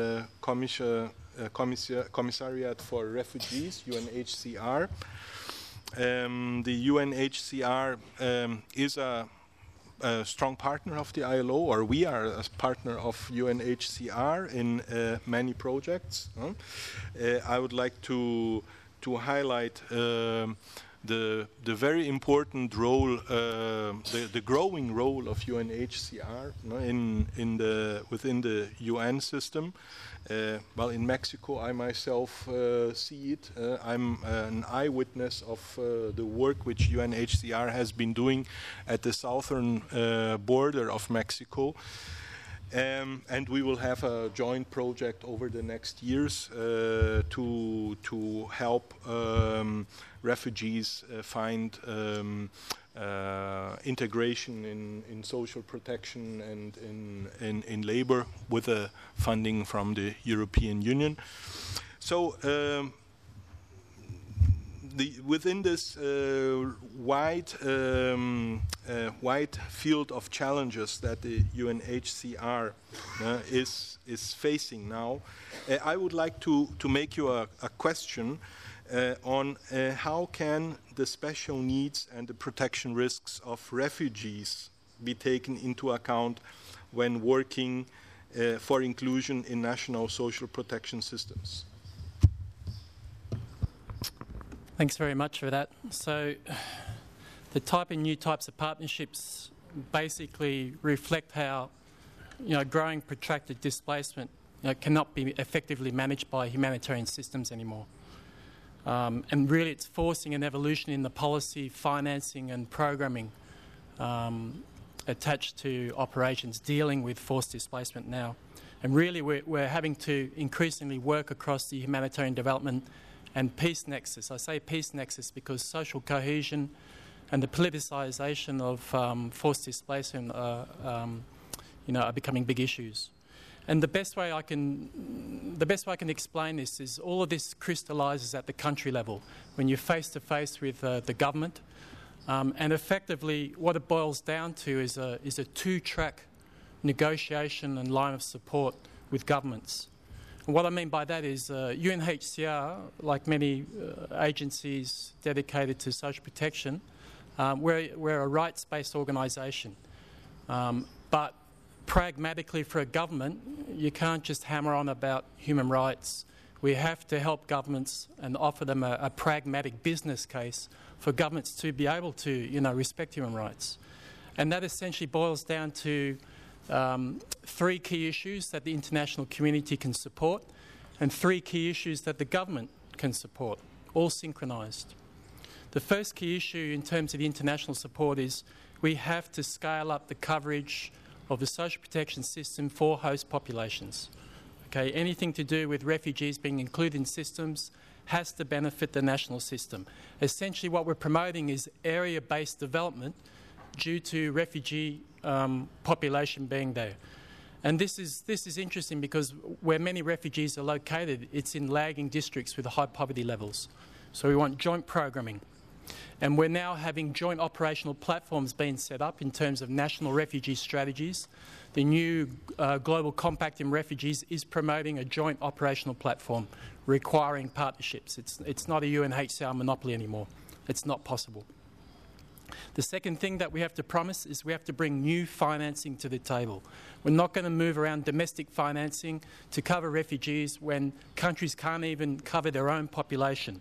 Commissariat for Refugees, UNHCR. The UNHCR is a strong partner of the ILO, or we are a partner of UNHCR in many projects. I would like to highlight the very important role, the growing role of UNHCR within the UN system. Well, in Mexico, I myself see it. I'm an eyewitness of the work which UNHCR has been doing at the southern border of Mexico. And we will have a joint project over the next years to help refugees find integration in social protection and in labor with funding from the European Union. So within this wide field of challenges that the UNHCR is facing now, I would like to make you a question on how can the special needs and the protection risks of refugees be taken into account when working for inclusion in national social protection systems? Thanks very much for that. So the new types of partnerships basically reflect how growing protracted displacement cannot be effectively managed by humanitarian systems anymore. And really it's forcing an evolution in the policy, financing and programming attached to operations dealing with forced displacement now. And really we're having to increasingly work across the humanitarian development and peace nexus. I say peace nexus because social cohesion and the politicisation of forced displacement are becoming big issues. And the best way I can explain this is all of this crystallises at the country level when you're face to face with the government, and effectively what it boils down to is a two-track negotiation and line of support with governments. And what I mean by that is UNHCR, like many agencies dedicated to social protection, we're a rights-based organisation, but pragmatically for a government, you can't just hammer on about human rights. We have to help governments and offer them a pragmatic business case for governments to be able to, respect human rights. And that essentially boils down to three key issues that the international community can support and three key issues that the government can support, all synchronised. The first key issue in terms of the international support is we have to scale up the coverage of the social protection system for host populations. Okay, anything to do with refugees being included in systems has to benefit the national system. Essentially what we're promoting is area-based development due to refugee population being there. And this is interesting because where many refugees are located, it's in lagging districts with high poverty levels. So we want joint programming. And we're now having joint operational platforms being set up in terms of national refugee strategies. The new Global Compact in Refugees is promoting a joint operational platform requiring partnerships. It's not a UNHCR monopoly anymore. It's not possible. The second thing that we have to promise is we have to bring new financing to the table. We're not going to move around domestic financing to cover refugees when countries can't even cover their own population.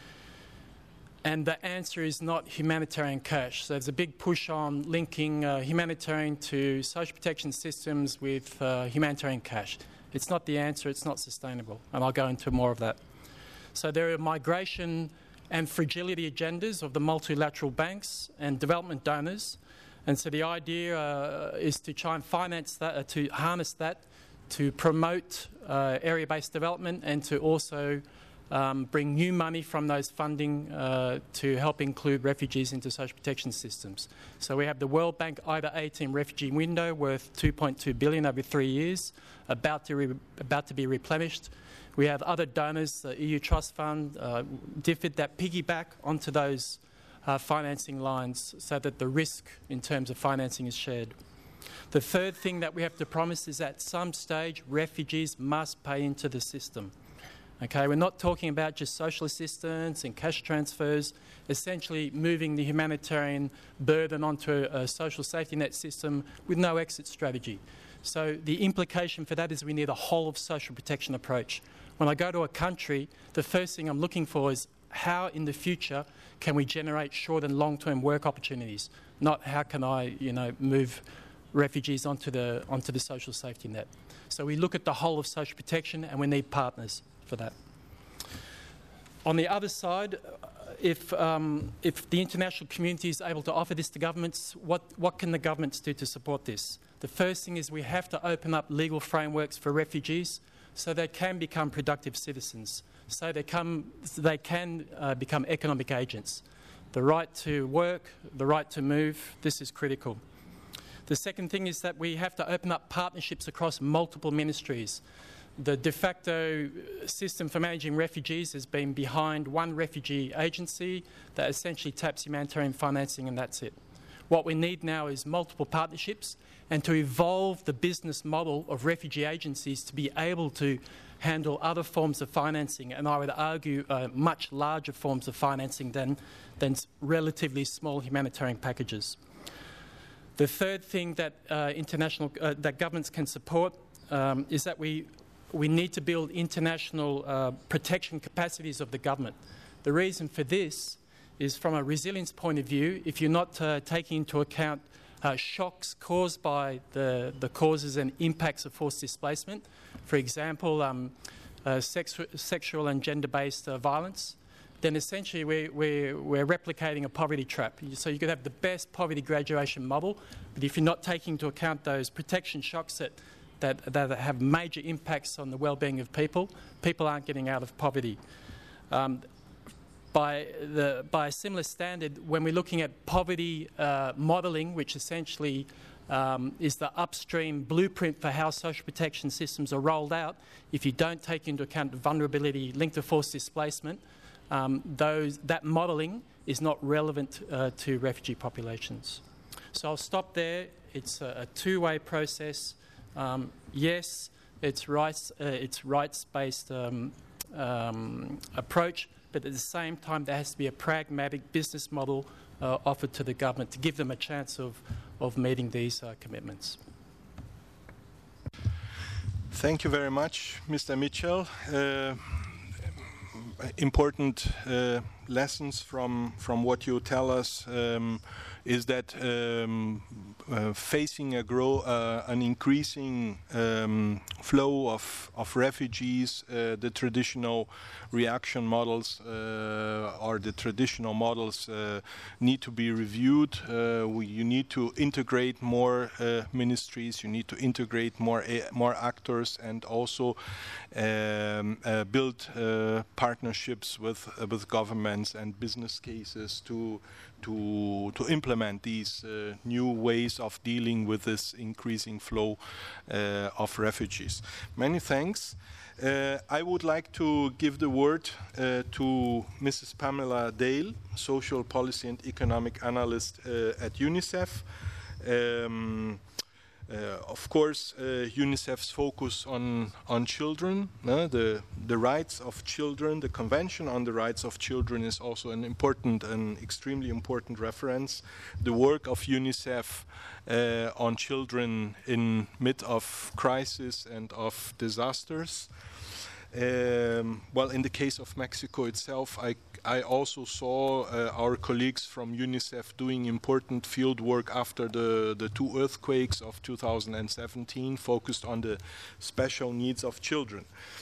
And the answer is not humanitarian cash. So there's a big push on linking humanitarian to social protection systems with humanitarian cash. It's not the answer, it's not sustainable, and I'll go into more of that. So there are migration and fragility agendas of the multilateral banks and development donors, and so the idea is to try and finance that, to harness that, to promote area-based development and to also bring new money from those funding to help include refugees into social protection systems. So we have the World Bank IDA 18 refugee window worth $2.2 billion over 3 years, about to be replenished. We have other donors, the EU Trust Fund, DFID, that piggyback onto those financing lines so that the risk in terms of financing is shared. The third thing that we have to promise is at some stage refugees must pay into the system. Okay, we're not talking about just social assistance and cash transfers, essentially moving the humanitarian burden onto a social safety net system with no exit strategy. So the implication for that is we need a whole of social protection approach. When I go to a country, the first thing I'm looking for is how in the future can we generate short and long-term work opportunities, not how can I, move refugees onto the social safety net. So we look at the whole of social protection and we need partners for that. On the other side, if the international community is able to offer this to governments, what can the governments do to support this? The first thing is we have to open up legal frameworks for refugees so they can become productive citizens, so they can become economic agents. The right to work, the right to move, this is critical. The second thing is that we have to open up partnerships across multiple ministries. The de facto system for managing refugees has been behind one refugee agency that essentially taps humanitarian financing, and that's it. What we need now is multiple partnerships and to evolve the business model of refugee agencies to be able to handle other forms of financing, and I would argue much larger forms of financing than relatively small humanitarian packages. The third thing that that governments can support is that we need to build international protection capacities of the government. The reason for this is from a resilience point of view. If you're not taking into account shocks caused by the causes and impacts of forced displacement, for example, sexual and gender-based violence, then essentially we're replicating a poverty trap. So you could have the best poverty graduation model, but if you're not taking into account those protection shocks that have major impacts on the well-being of people aren't getting out of poverty. By a similar standard, when we're looking at poverty modelling, which essentially is the upstream blueprint for how social protection systems are rolled out, if you don't take into account vulnerability linked to forced displacement, that modelling is not relevant to refugee populations. So I'll stop there. It's a two-way process. Yes, it's rights-based approach, but at the same time there has to be a pragmatic business model offered to the government to give them a chance of meeting these commitments. Thank you very much, Mr. Mitchell. Important lessons from what you tell us is that facing an increasing flow of refugees, the traditional reaction models or the traditional models need to be reviewed. You need to integrate more ministries. You need to integrate more actors, and also build partnerships with governments and business cases to implement these new ways of dealing with this increasing flow of refugees. Many thanks. I would like to give the word to Mrs. Pamela Dale, Social Policy and Economic Analyst at UNICEF. Of course, UNICEF's focus on children, the rights of children, the Convention on the Rights of Children is also an extremely important reference. The work of UNICEF on children in mid of crisis and of disasters. Well, in the case of Mexico itself, I also saw our colleagues from UNICEF doing important field work after the two earthquakes of 2017, focused on the special needs of children.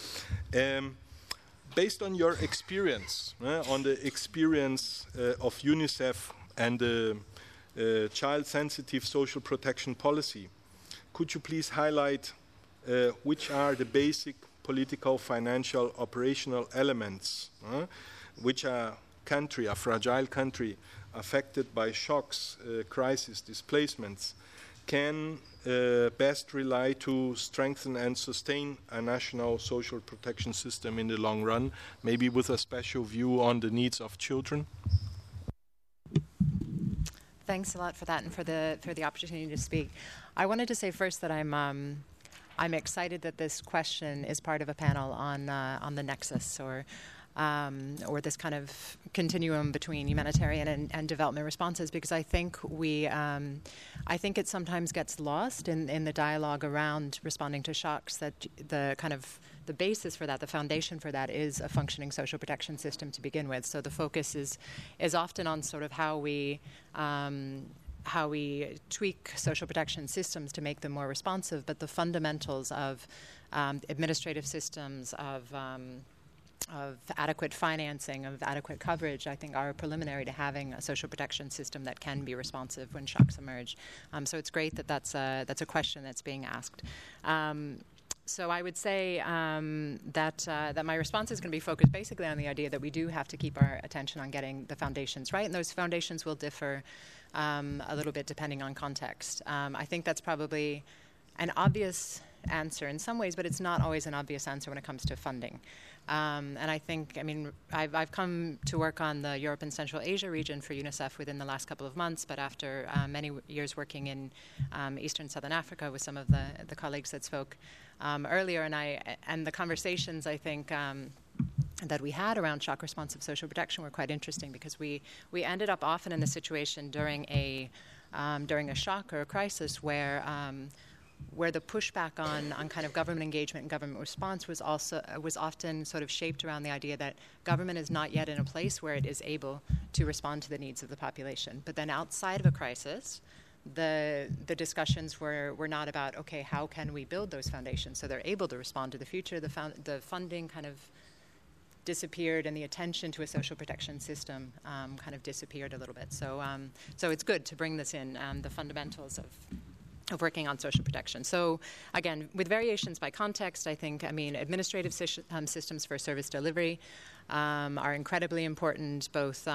Based on your experience, on the experience of UNICEF and the child-sensitive social protection policy, could you please highlight which are the basic political, financial, operational elements which a fragile country affected by shocks, crisis, displacements, can best rely to strengthen and sustain a national social protection system in the long run, maybe with a special view on the needs of children? Thanks a lot for that and for the opportunity to speak. I wanted to say first that I'm excited that this question is part of a panel on the nexus or this kind of continuum between humanitarian and development responses, because I think it sometimes gets lost in the dialogue around responding to shocks that the basis for that, the foundation for that, is a functioning social protection system to begin with. So the focus is often on sort of how we tweak social protection systems to make them more responsive, but the fundamentals of administrative systems, adequate financing, of adequate coverage, I think are preliminary to having a social protection system that can be responsive when shocks emerge. So it's great that that's a question that's being asked. So I would say that my response is going to be focused basically on the idea that we do have to keep our attention on getting the foundations right, and those foundations will differ a little bit depending on context. I think that's probably an obvious answer in some ways, but it's not always an obvious answer when it comes to funding. And I think, I've come to work on the Europe and Central Asia region for UNICEF within the last couple of months, but after many years working in Eastern Southern Africa with some of the colleagues that spoke earlier, and the conversations, I think, that we had around shock responsive social protection were quite interesting, because we ended up often in the situation during a shock or a crisis where the pushback on kind of government engagement and government response was often sort of shaped around the idea that government is not yet in a place where it is able to respond to the needs of the population. But then outside of a crisis, the discussions were not about, okay, how can we build those foundations so they're able to respond to the future. The funding kind of disappeared, and the attention to a social protection system kind of disappeared a little bit. So it's good to bring this in, the fundamentals of working on social protection. So again, with variations by context, I think, administrative systems for service delivery are incredibly important, both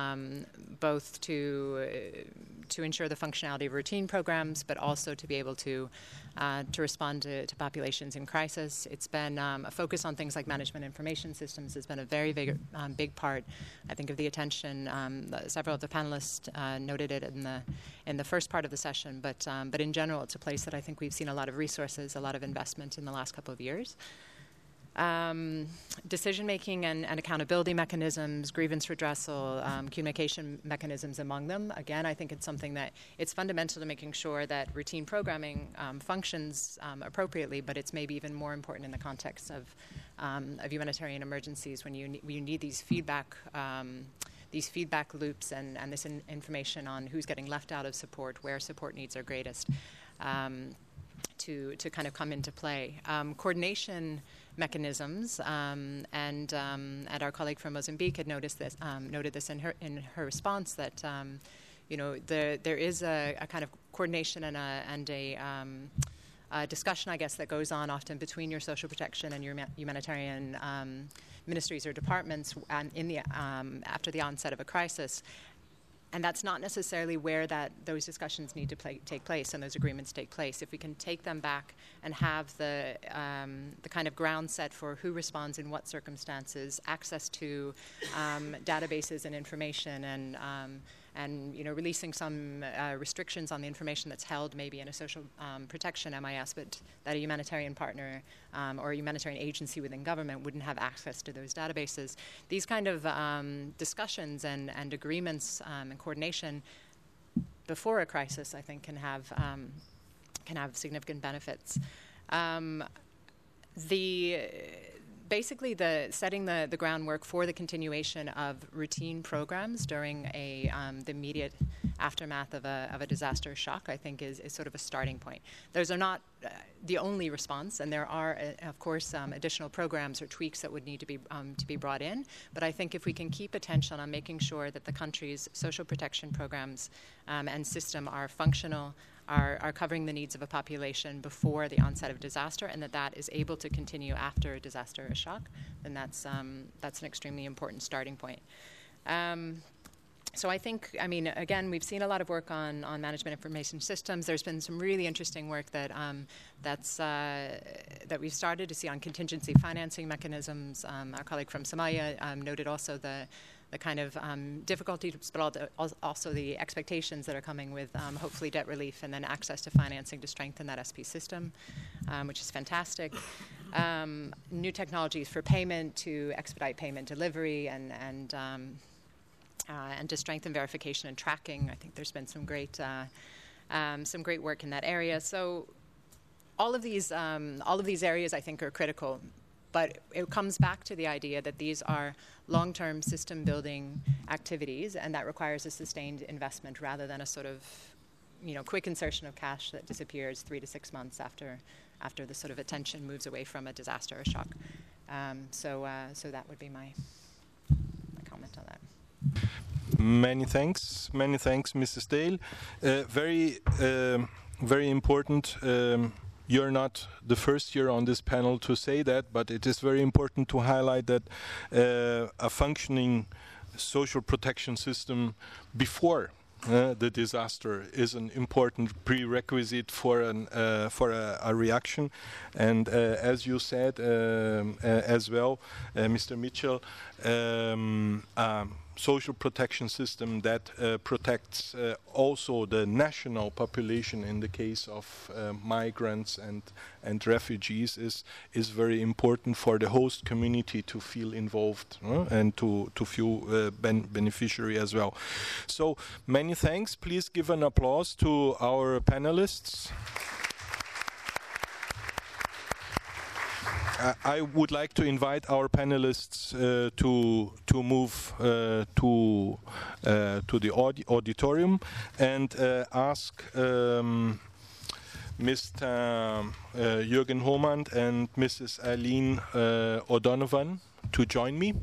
to ensure the functionality of routine programs, but also to be able to respond to populations in crisis. It's been a focus on things like management information systems has been a very big part, I think, of the attention. Several of the panelists noted it in the first part of the session, but in general, it's a place that I think we've seen a lot of resources, a lot of investment in the last couple of years. Decision-making and accountability mechanisms, grievance redressal, communication mechanisms among them. Again, I think it's something that it's fundamental to making sure that routine programming functions appropriately, but it's maybe even more important in the context of humanitarian emergencies, when you need these feedback loops and this information on who's getting left out of support, where support needs are greatest, to kind of come into play. Coordination mechanisms, and our colleague from Mozambique had noted this in her response, that there is a kind of coordination and a discussion, I guess, that goes on often between your social protection and your humanitarian ministries or departments after the onset of a crisis. And that's not necessarily where those discussions need to take place and those agreements take place. If we can take them back and have the kind of ground set for who responds in what circumstances, access to databases and information, and releasing some restrictions on the information that's held maybe in a social protection MIS, but that a humanitarian partner or a humanitarian agency within government wouldn't have access to those databases. These kind of discussions and agreements and coordination before a crisis, I think, can have significant benefits. Basically, setting the groundwork for the continuation of routine programs during the immediate aftermath of a disaster shock, I think, is sort of a starting point. Those are not the only response, and there are, of course, additional programs or tweaks that would need to be brought in. But I think if we can keep attention on making sure that the country's social protection programs and system are functional, are covering the needs of a population before the onset of disaster, and that is able to continue after a disaster or shock, then that's an extremely important starting point. So I think, again, we've seen a lot of work on management information systems. There's been some really interesting work that we've started to see on contingency financing mechanisms. Our colleague from Somalia noted also the kind of difficulties, but also the expectations that are coming with hopefully debt relief and then access to financing to strengthen that SP system, which is fantastic. New technologies for payment to expedite payment delivery and to strengthen verification and tracking. I think there's been some great work in that area. So all of these areas, I think, are critical. But it comes back to the idea that these are long-term system-building activities, and that requires a sustained investment rather than a sort of, quick insertion of cash that disappears 3 to 6 months after the sort of attention moves away from a disaster or shock. So that would be my comment on that. Many thanks, Mrs. Dale. Very important. You're not the first year on this panel to say that, but it is very important to highlight that a functioning social protection system before the disaster is an important prerequisite for a reaction. And as you said as well, Mr. Mitchell, social protection system that protects also the national population in the case of migrants and refugees is very important for the host community to feel involved and to feel beneficiary as well. So many thanks. Please give an applause to our panelists. I would like to invite our panelists to move to the auditorium and ask Mr. Jürgen Homand and Mrs. Eileen O'Donovan to join me.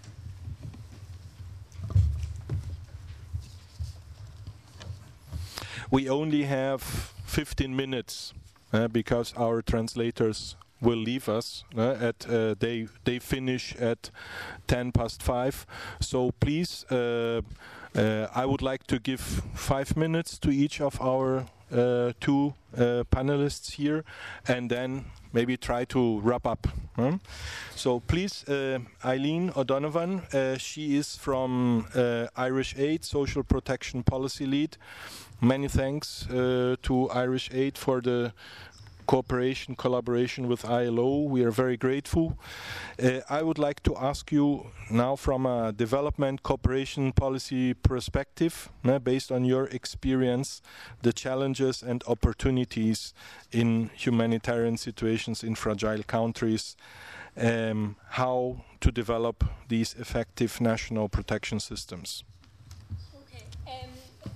We only have 15 minutes because our translators will leave us they finish at 5:10. So please, I would like to give 5 minutes to each of our two panelists here, and then maybe try to wrap up. So please, Eileen O'Donovan, she is from Irish Aid, Social Protection Policy Lead. Many thanks to Irish Aid for the collaboration with ILO. We are very grateful. I would like to ask you now from a development cooperation policy perspective, based on your experience, the challenges and opportunities in humanitarian situations in fragile countries, how to develop these effective national protection systems. Okay.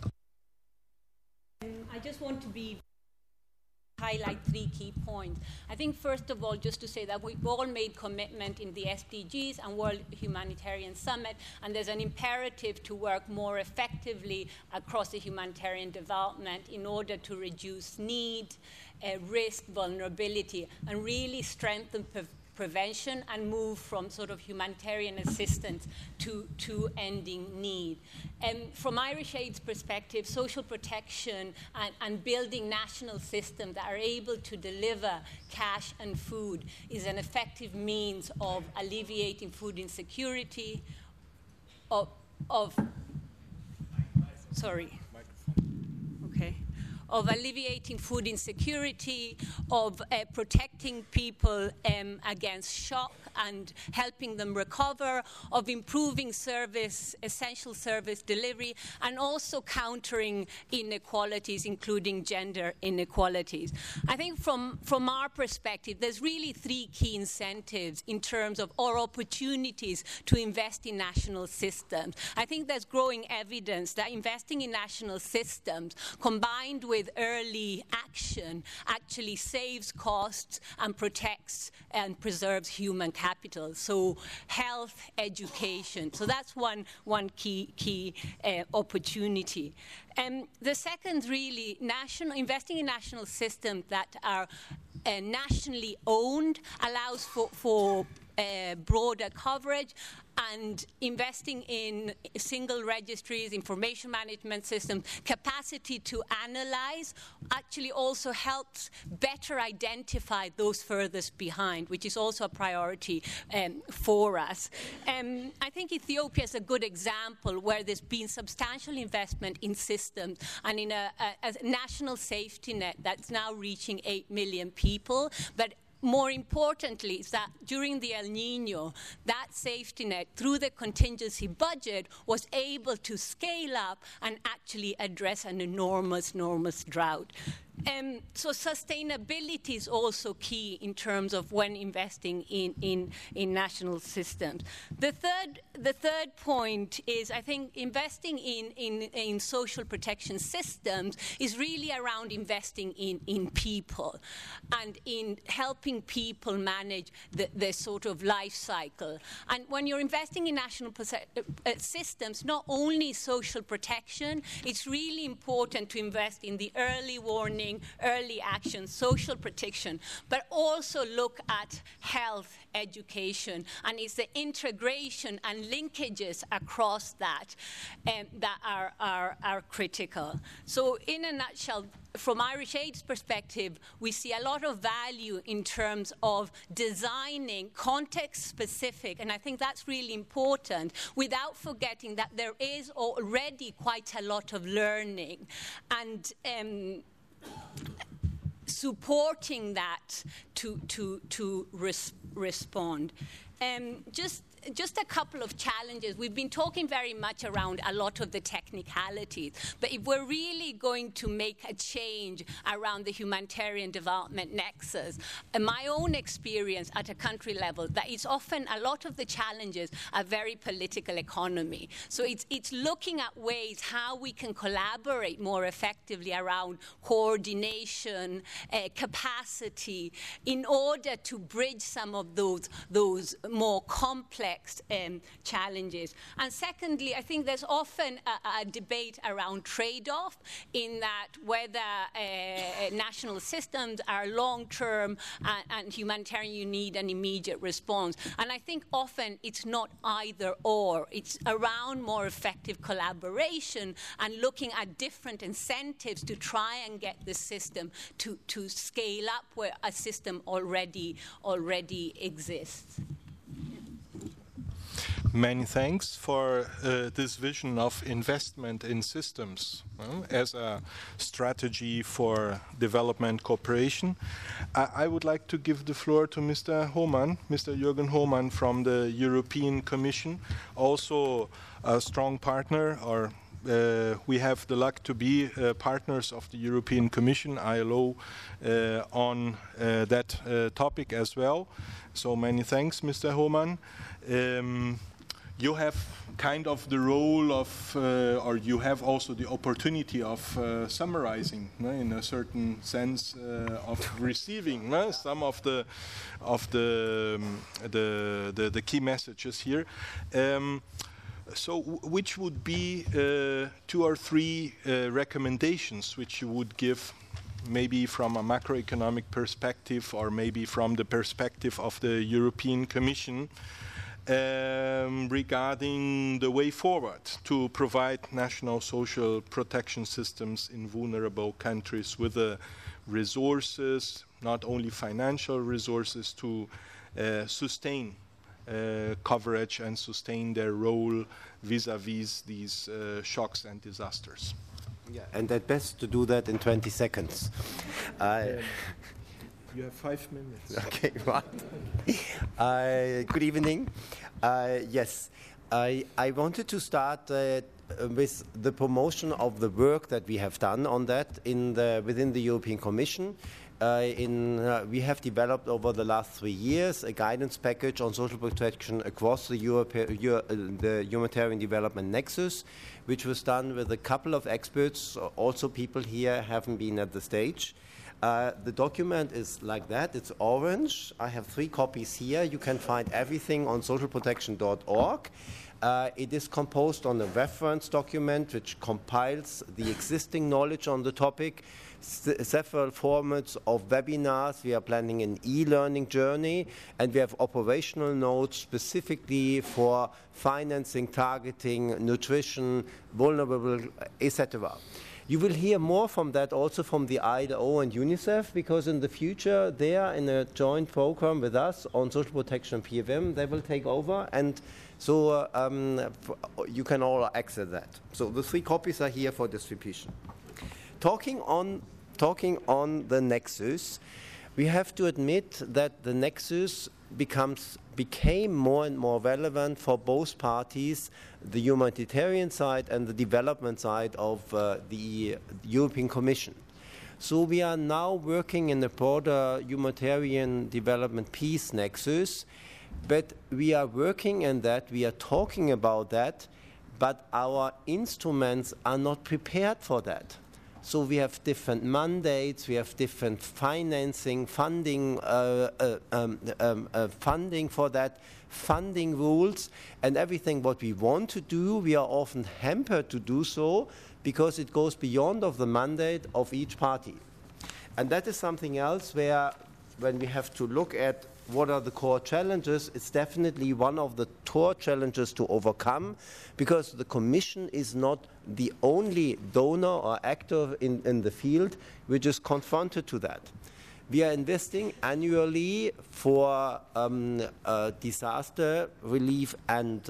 I just want to highlight 3 key points. I think first of all, just to say that we've all made commitment in the SDGs and World Humanitarian Summit, and there's an imperative to work more effectively across the humanitarian development in order to reduce need, risk, vulnerability, and really strengthen prevention and move from sort of humanitarian assistance to ending need. From Irish Aid's perspective, social protection and building national systems that are able to deliver cash and food is an effective means of alleviating food insecurity, of alleviating food insecurity, of protecting people against shock and helping them recover, of improving essential service delivery, and also countering inequalities, including gender inequalities. I think from our perspective, there's really 3 key incentives in terms of or opportunities to invest in national systems. I think there's growing evidence that investing in national systems combined with early action actually saves costs and protects and preserves human capital. So health, education. So that's one key opportunity. The second, really, investing in national systems that are nationally owned allows for broader coverage, and investing in single registries, information management systems, capacity to analyze actually also helps better identify those furthest behind, which is also a priority for us. I think Ethiopia is a good example where there's been substantial investment in systems and in a national safety net that's now reaching 8 million people. But more importantly, is that during the El Nino, that safety net, through the contingency budget, was able to scale up and actually address an enormous drought. So sustainability is also key in terms of when investing in national systems. The third point is, I think, investing in social protection systems is really around investing in people and in helping people manage the sort of life cycle. And when you're investing in national systems, not only social protection, it's really important to invest in the early warning, early action, social protection, but also look at health, education, and it's the integration and linkages across that that are critical. So in a nutshell, from Irish Aid's perspective, we see a lot of value in terms of designing context-specific, and I think that's really important, without forgetting that there is already quite a lot of learning and supporting that to respond. Just a couple of challenges. We've been talking very much around a lot of the technicalities, but if we're really going to make a change around the humanitarian development nexus, in my own experience at a country level, that it's often a lot of the challenges are very political economy. So it's looking at ways how we can collaborate more effectively around coordination, capacity, in order to bridge some of those more complex challenges. And secondly, I think there's often a debate around trade-off in that whether national systems are long-term and humanitarian, you need an immediate response. And I think often it's not either or. It's around more effective collaboration and looking at different incentives to try and get the system to scale up where a system already exists. Many thanks for this vision of investment in systems as a strategy for development cooperation. I would like to give the floor to Mr. Hohmann, Mr. Jürgen Hohmann from the European Commission, also a strong partner, or we have the luck to be partners of the European Commission, ILO, on that topic as well. So many thanks, Mr. Hohmann. You have kind of the role of, or you have also the opportunity of summarizing, in a certain sense, of receiving some of the key messages here. So, which would be 2 or 3 recommendations which you would give, maybe from a macroeconomic perspective, or maybe from the perspective of the European Commission, regarding the way forward to provide national social protection systems in vulnerable countries with the resources, not only financial resources, to sustain coverage and sustain their role vis-à-vis these shocks and disasters. Yeah, and at best to do that in 20 seconds. You have 5 minutes. Okay, right. Good evening. Yes, I wanted to start with the promotion of the work that we have done on that within the European Commission. We have developed over the last 3 years a guidance package on social protection across the humanitarian development nexus, which was done with a couple of experts. Also, people here haven't been at the stage. The document is like that. It's orange. I have 3 copies here. You can find everything on socialprotection.org. It is composed on a reference document which compiles the existing knowledge on the topic, several formats of webinars. We are planning an e-learning journey, and we have operational notes specifically for financing, targeting, nutrition, vulnerable, etc. You will hear more from that also from the ILO and UNICEF, because in the future they are in a joint program with us on social protection and PFM. They will take over, and so you can all access that. So the 3 copies are here for distribution. Talking on the nexus, we have to admit that the nexus became more and more relevant for both parties, the humanitarian side and the development side of the European Commission. So we are now working in a broader humanitarian development peace nexus, but we are working in that, we are talking about that, but our instruments are not prepared for that. So we have different mandates, we have different funding for that, funding rules, and everything what we want to do, we are often hampered to do so because it goes beyond of the mandate of each party. And that is something else where, when we have to look at what are the core challenges, it's definitely one of the core challenges to overcome, because the Commission is not the only donor or actor in the field which is confronted to that. We are investing annually for disaster relief and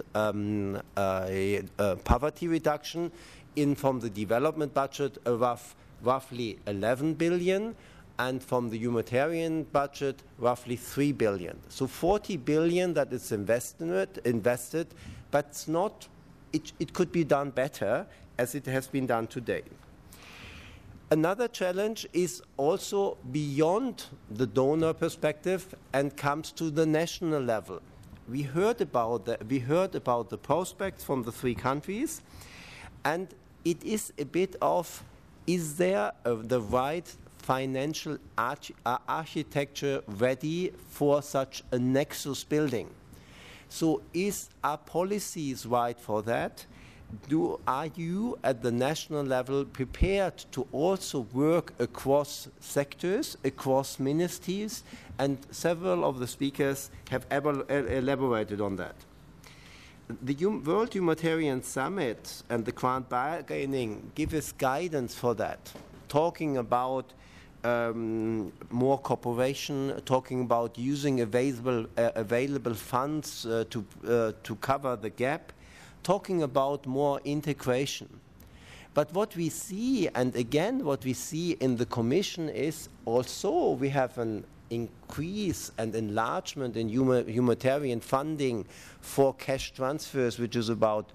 poverty reduction from the development budget roughly 11 billion, and from the humanitarian budget, roughly 3 billion. So 40 billion that is invested, but it's not, it could be done better as it has been done today. Another challenge is also beyond the donor perspective and comes to the national level. We heard about the prospects from the 3 countries, and it is a bit of, is there the right financial architecture ready for such a nexus building? So are policies right for that? Are you at the national level prepared to also work across sectors, across ministries? And several of the speakers have elaborated on that. The World Humanitarian Summit and the Grand Bargaining give us guidance for that, talking about more cooperation, talking about using available funds to cover the gap, talking about more integration. But what we see, and again what we see in the Commission, is also we have an increase and enlargement in humanitarian funding for cash transfers, which is about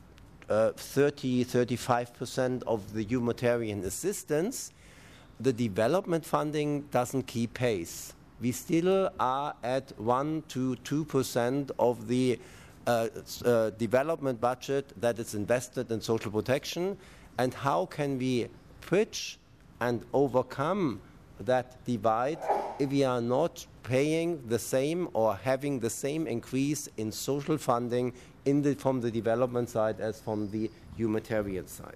35% of the humanitarian assistance. The development funding doesn't keep pace. We still are at 1 to 2% of the development budget that is invested in social protection. And how can we bridge and overcome that divide if we are not paying the same or having the same increase in social funding from the development side as from the humanitarian side?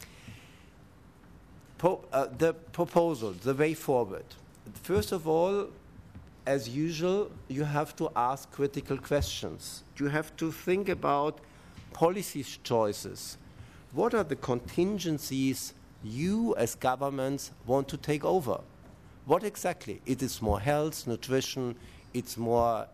The proposal, the way forward. First of all, as usual, you have to ask critical questions. You have to think about policy choices. What are the contingencies you as governments want to take over? What exactly? It is more health, nutrition. It is more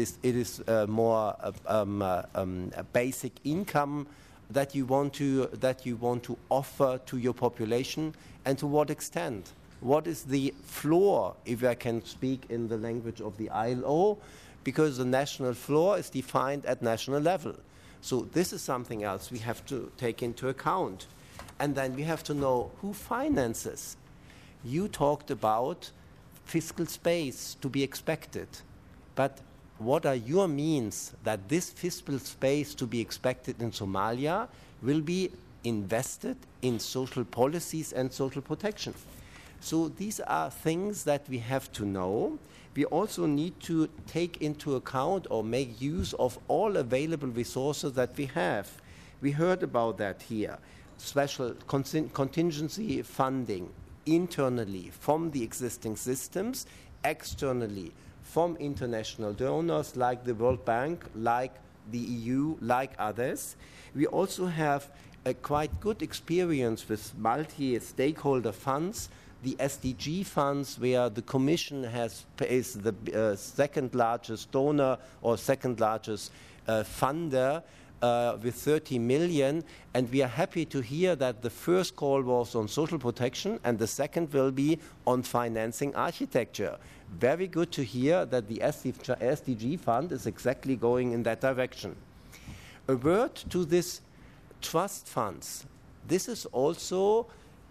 basic income that you want to offer to your population, and to what extent? What is the floor, if I can speak in the language of the ILO, because the national floor is defined at national level. So this is something else we have to take into account. And then we have to know who finances. You talked about fiscal space to be expected, but what are your means that this fiscal space to be expected in Somalia will be invested in social policies and social protection? So these are things that we have to know. We also need to take into account or make use of all available resources that we have. We heard about that here. Special contingency funding internally from the existing systems, externally from international donors like the World Bank, like the EU, like others. We also have a quite good experience with multi-stakeholder funds, the SDG funds, where the Commission is the second largest donor or second largest funder with 30 million. And we are happy to hear that the first call was on social protection and the second will be on financing architecture. Very good to hear that the SDG fund is exactly going in that direction. A word to this trust funds. This is also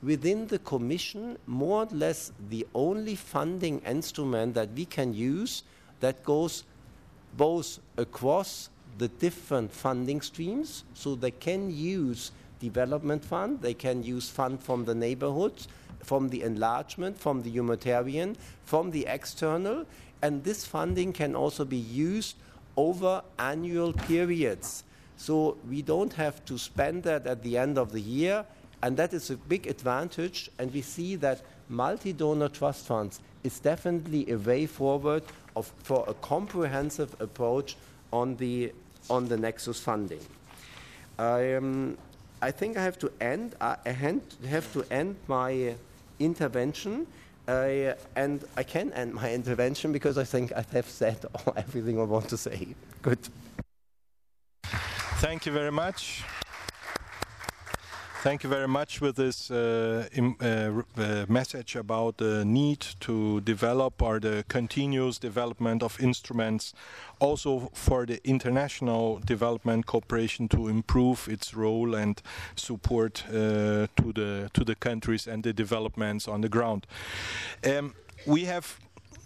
within the Commission more or less the only funding instrument that we can use that goes both across the different funding streams, so they can use development fund, they can use fund from the neighborhoods, from the enlargement, from the humanitarian, from the external, and this funding can also be used over annual periods. So we don't have to spend that at the end of the year, and that is a big advantage, and we see that multi-donor trust funds is definitely a way forward for a comprehensive approach on the Nexus funding. I think I have to end my intervention, and I can end my intervention because I think I have said everything I want to say. Good. Thank you very much. Thank you very much with this message about the need to develop or the continuous development of instruments, also for the international development cooperation to improve its role and support to the countries and the developments on the ground. We have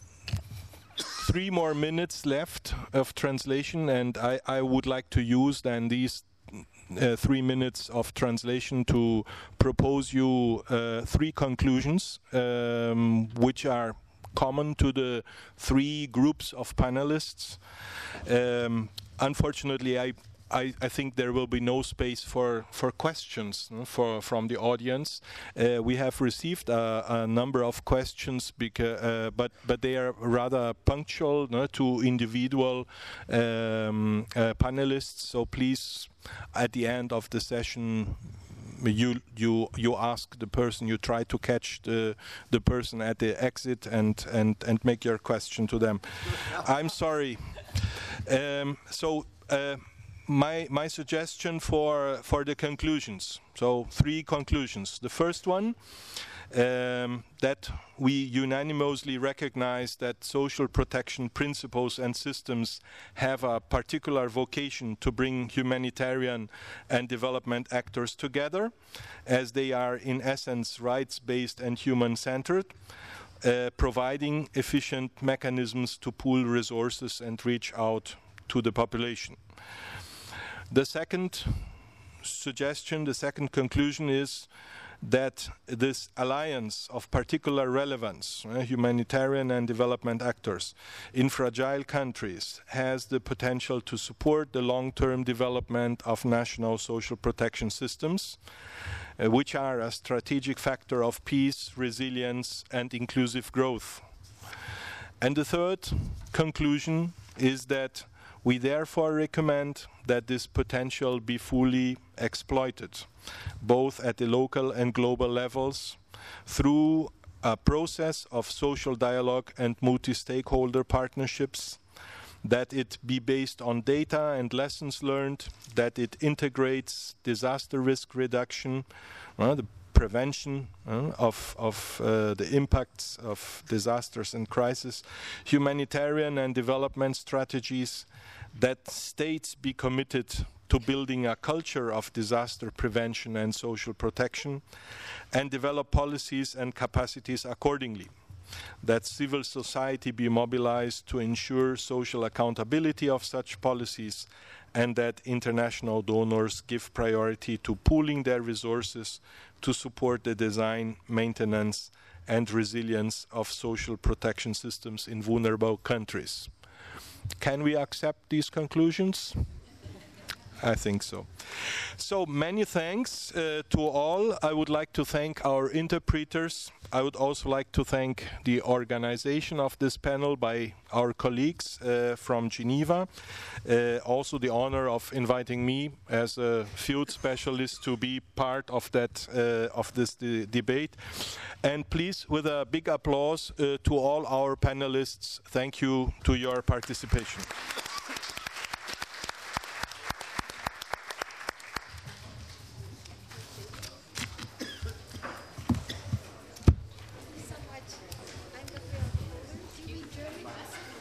3 more minutes left of translation, and I would like to use then these 3 minutes of translation to propose you 3 conclusions which are common to the 3 groups of panelists. Unfortunately, I think there will be no space for questions from the audience. We have received a number of questions, but they are rather punctual to individual panelists. So please, at the end of the session, you ask the person, you try to catch the person at the exit and make your question to them. I'm sorry. My suggestion for the conclusions. So 3 conclusions. The first one, that we unanimously recognize that social protection principles and systems have a particular vocation to bring humanitarian and development actors together, as they are in essence rights-based and human-centered, providing efficient mechanisms to pool resources and reach out to the population. The second suggestion, the second conclusion is that this alliance of particular relevance, humanitarian and development actors in fragile countries, has the potential to support the long-term development of national social protection systems, which are a strategic factor of peace, resilience, and inclusive growth. And the third conclusion is that we therefore recommend that this potential be fully exploited, both at the local and global levels, through a process of social dialogue and multi-stakeholder partnerships, that it be based on data and lessons learned, that it integrates disaster risk reduction, the prevention of the impacts of disasters and crises, humanitarian and development strategies, that states be committed to building a culture of disaster prevention and social protection, and develop policies and capacities accordingly, that civil society be mobilized to ensure social accountability of such policies, and that international donors give priority to pooling their resources to support the design, maintenance, and resilience of social protection systems in vulnerable countries. Can we accept these conclusions? I think so. So many thanks to all. I would like to thank our interpreters. I would also like to thank the organization of this panel by our colleagues from Geneva. Also the honor of inviting me as a field specialist to be part of that of this debate. And please, with a big applause to all our panelists, thank you to your participation.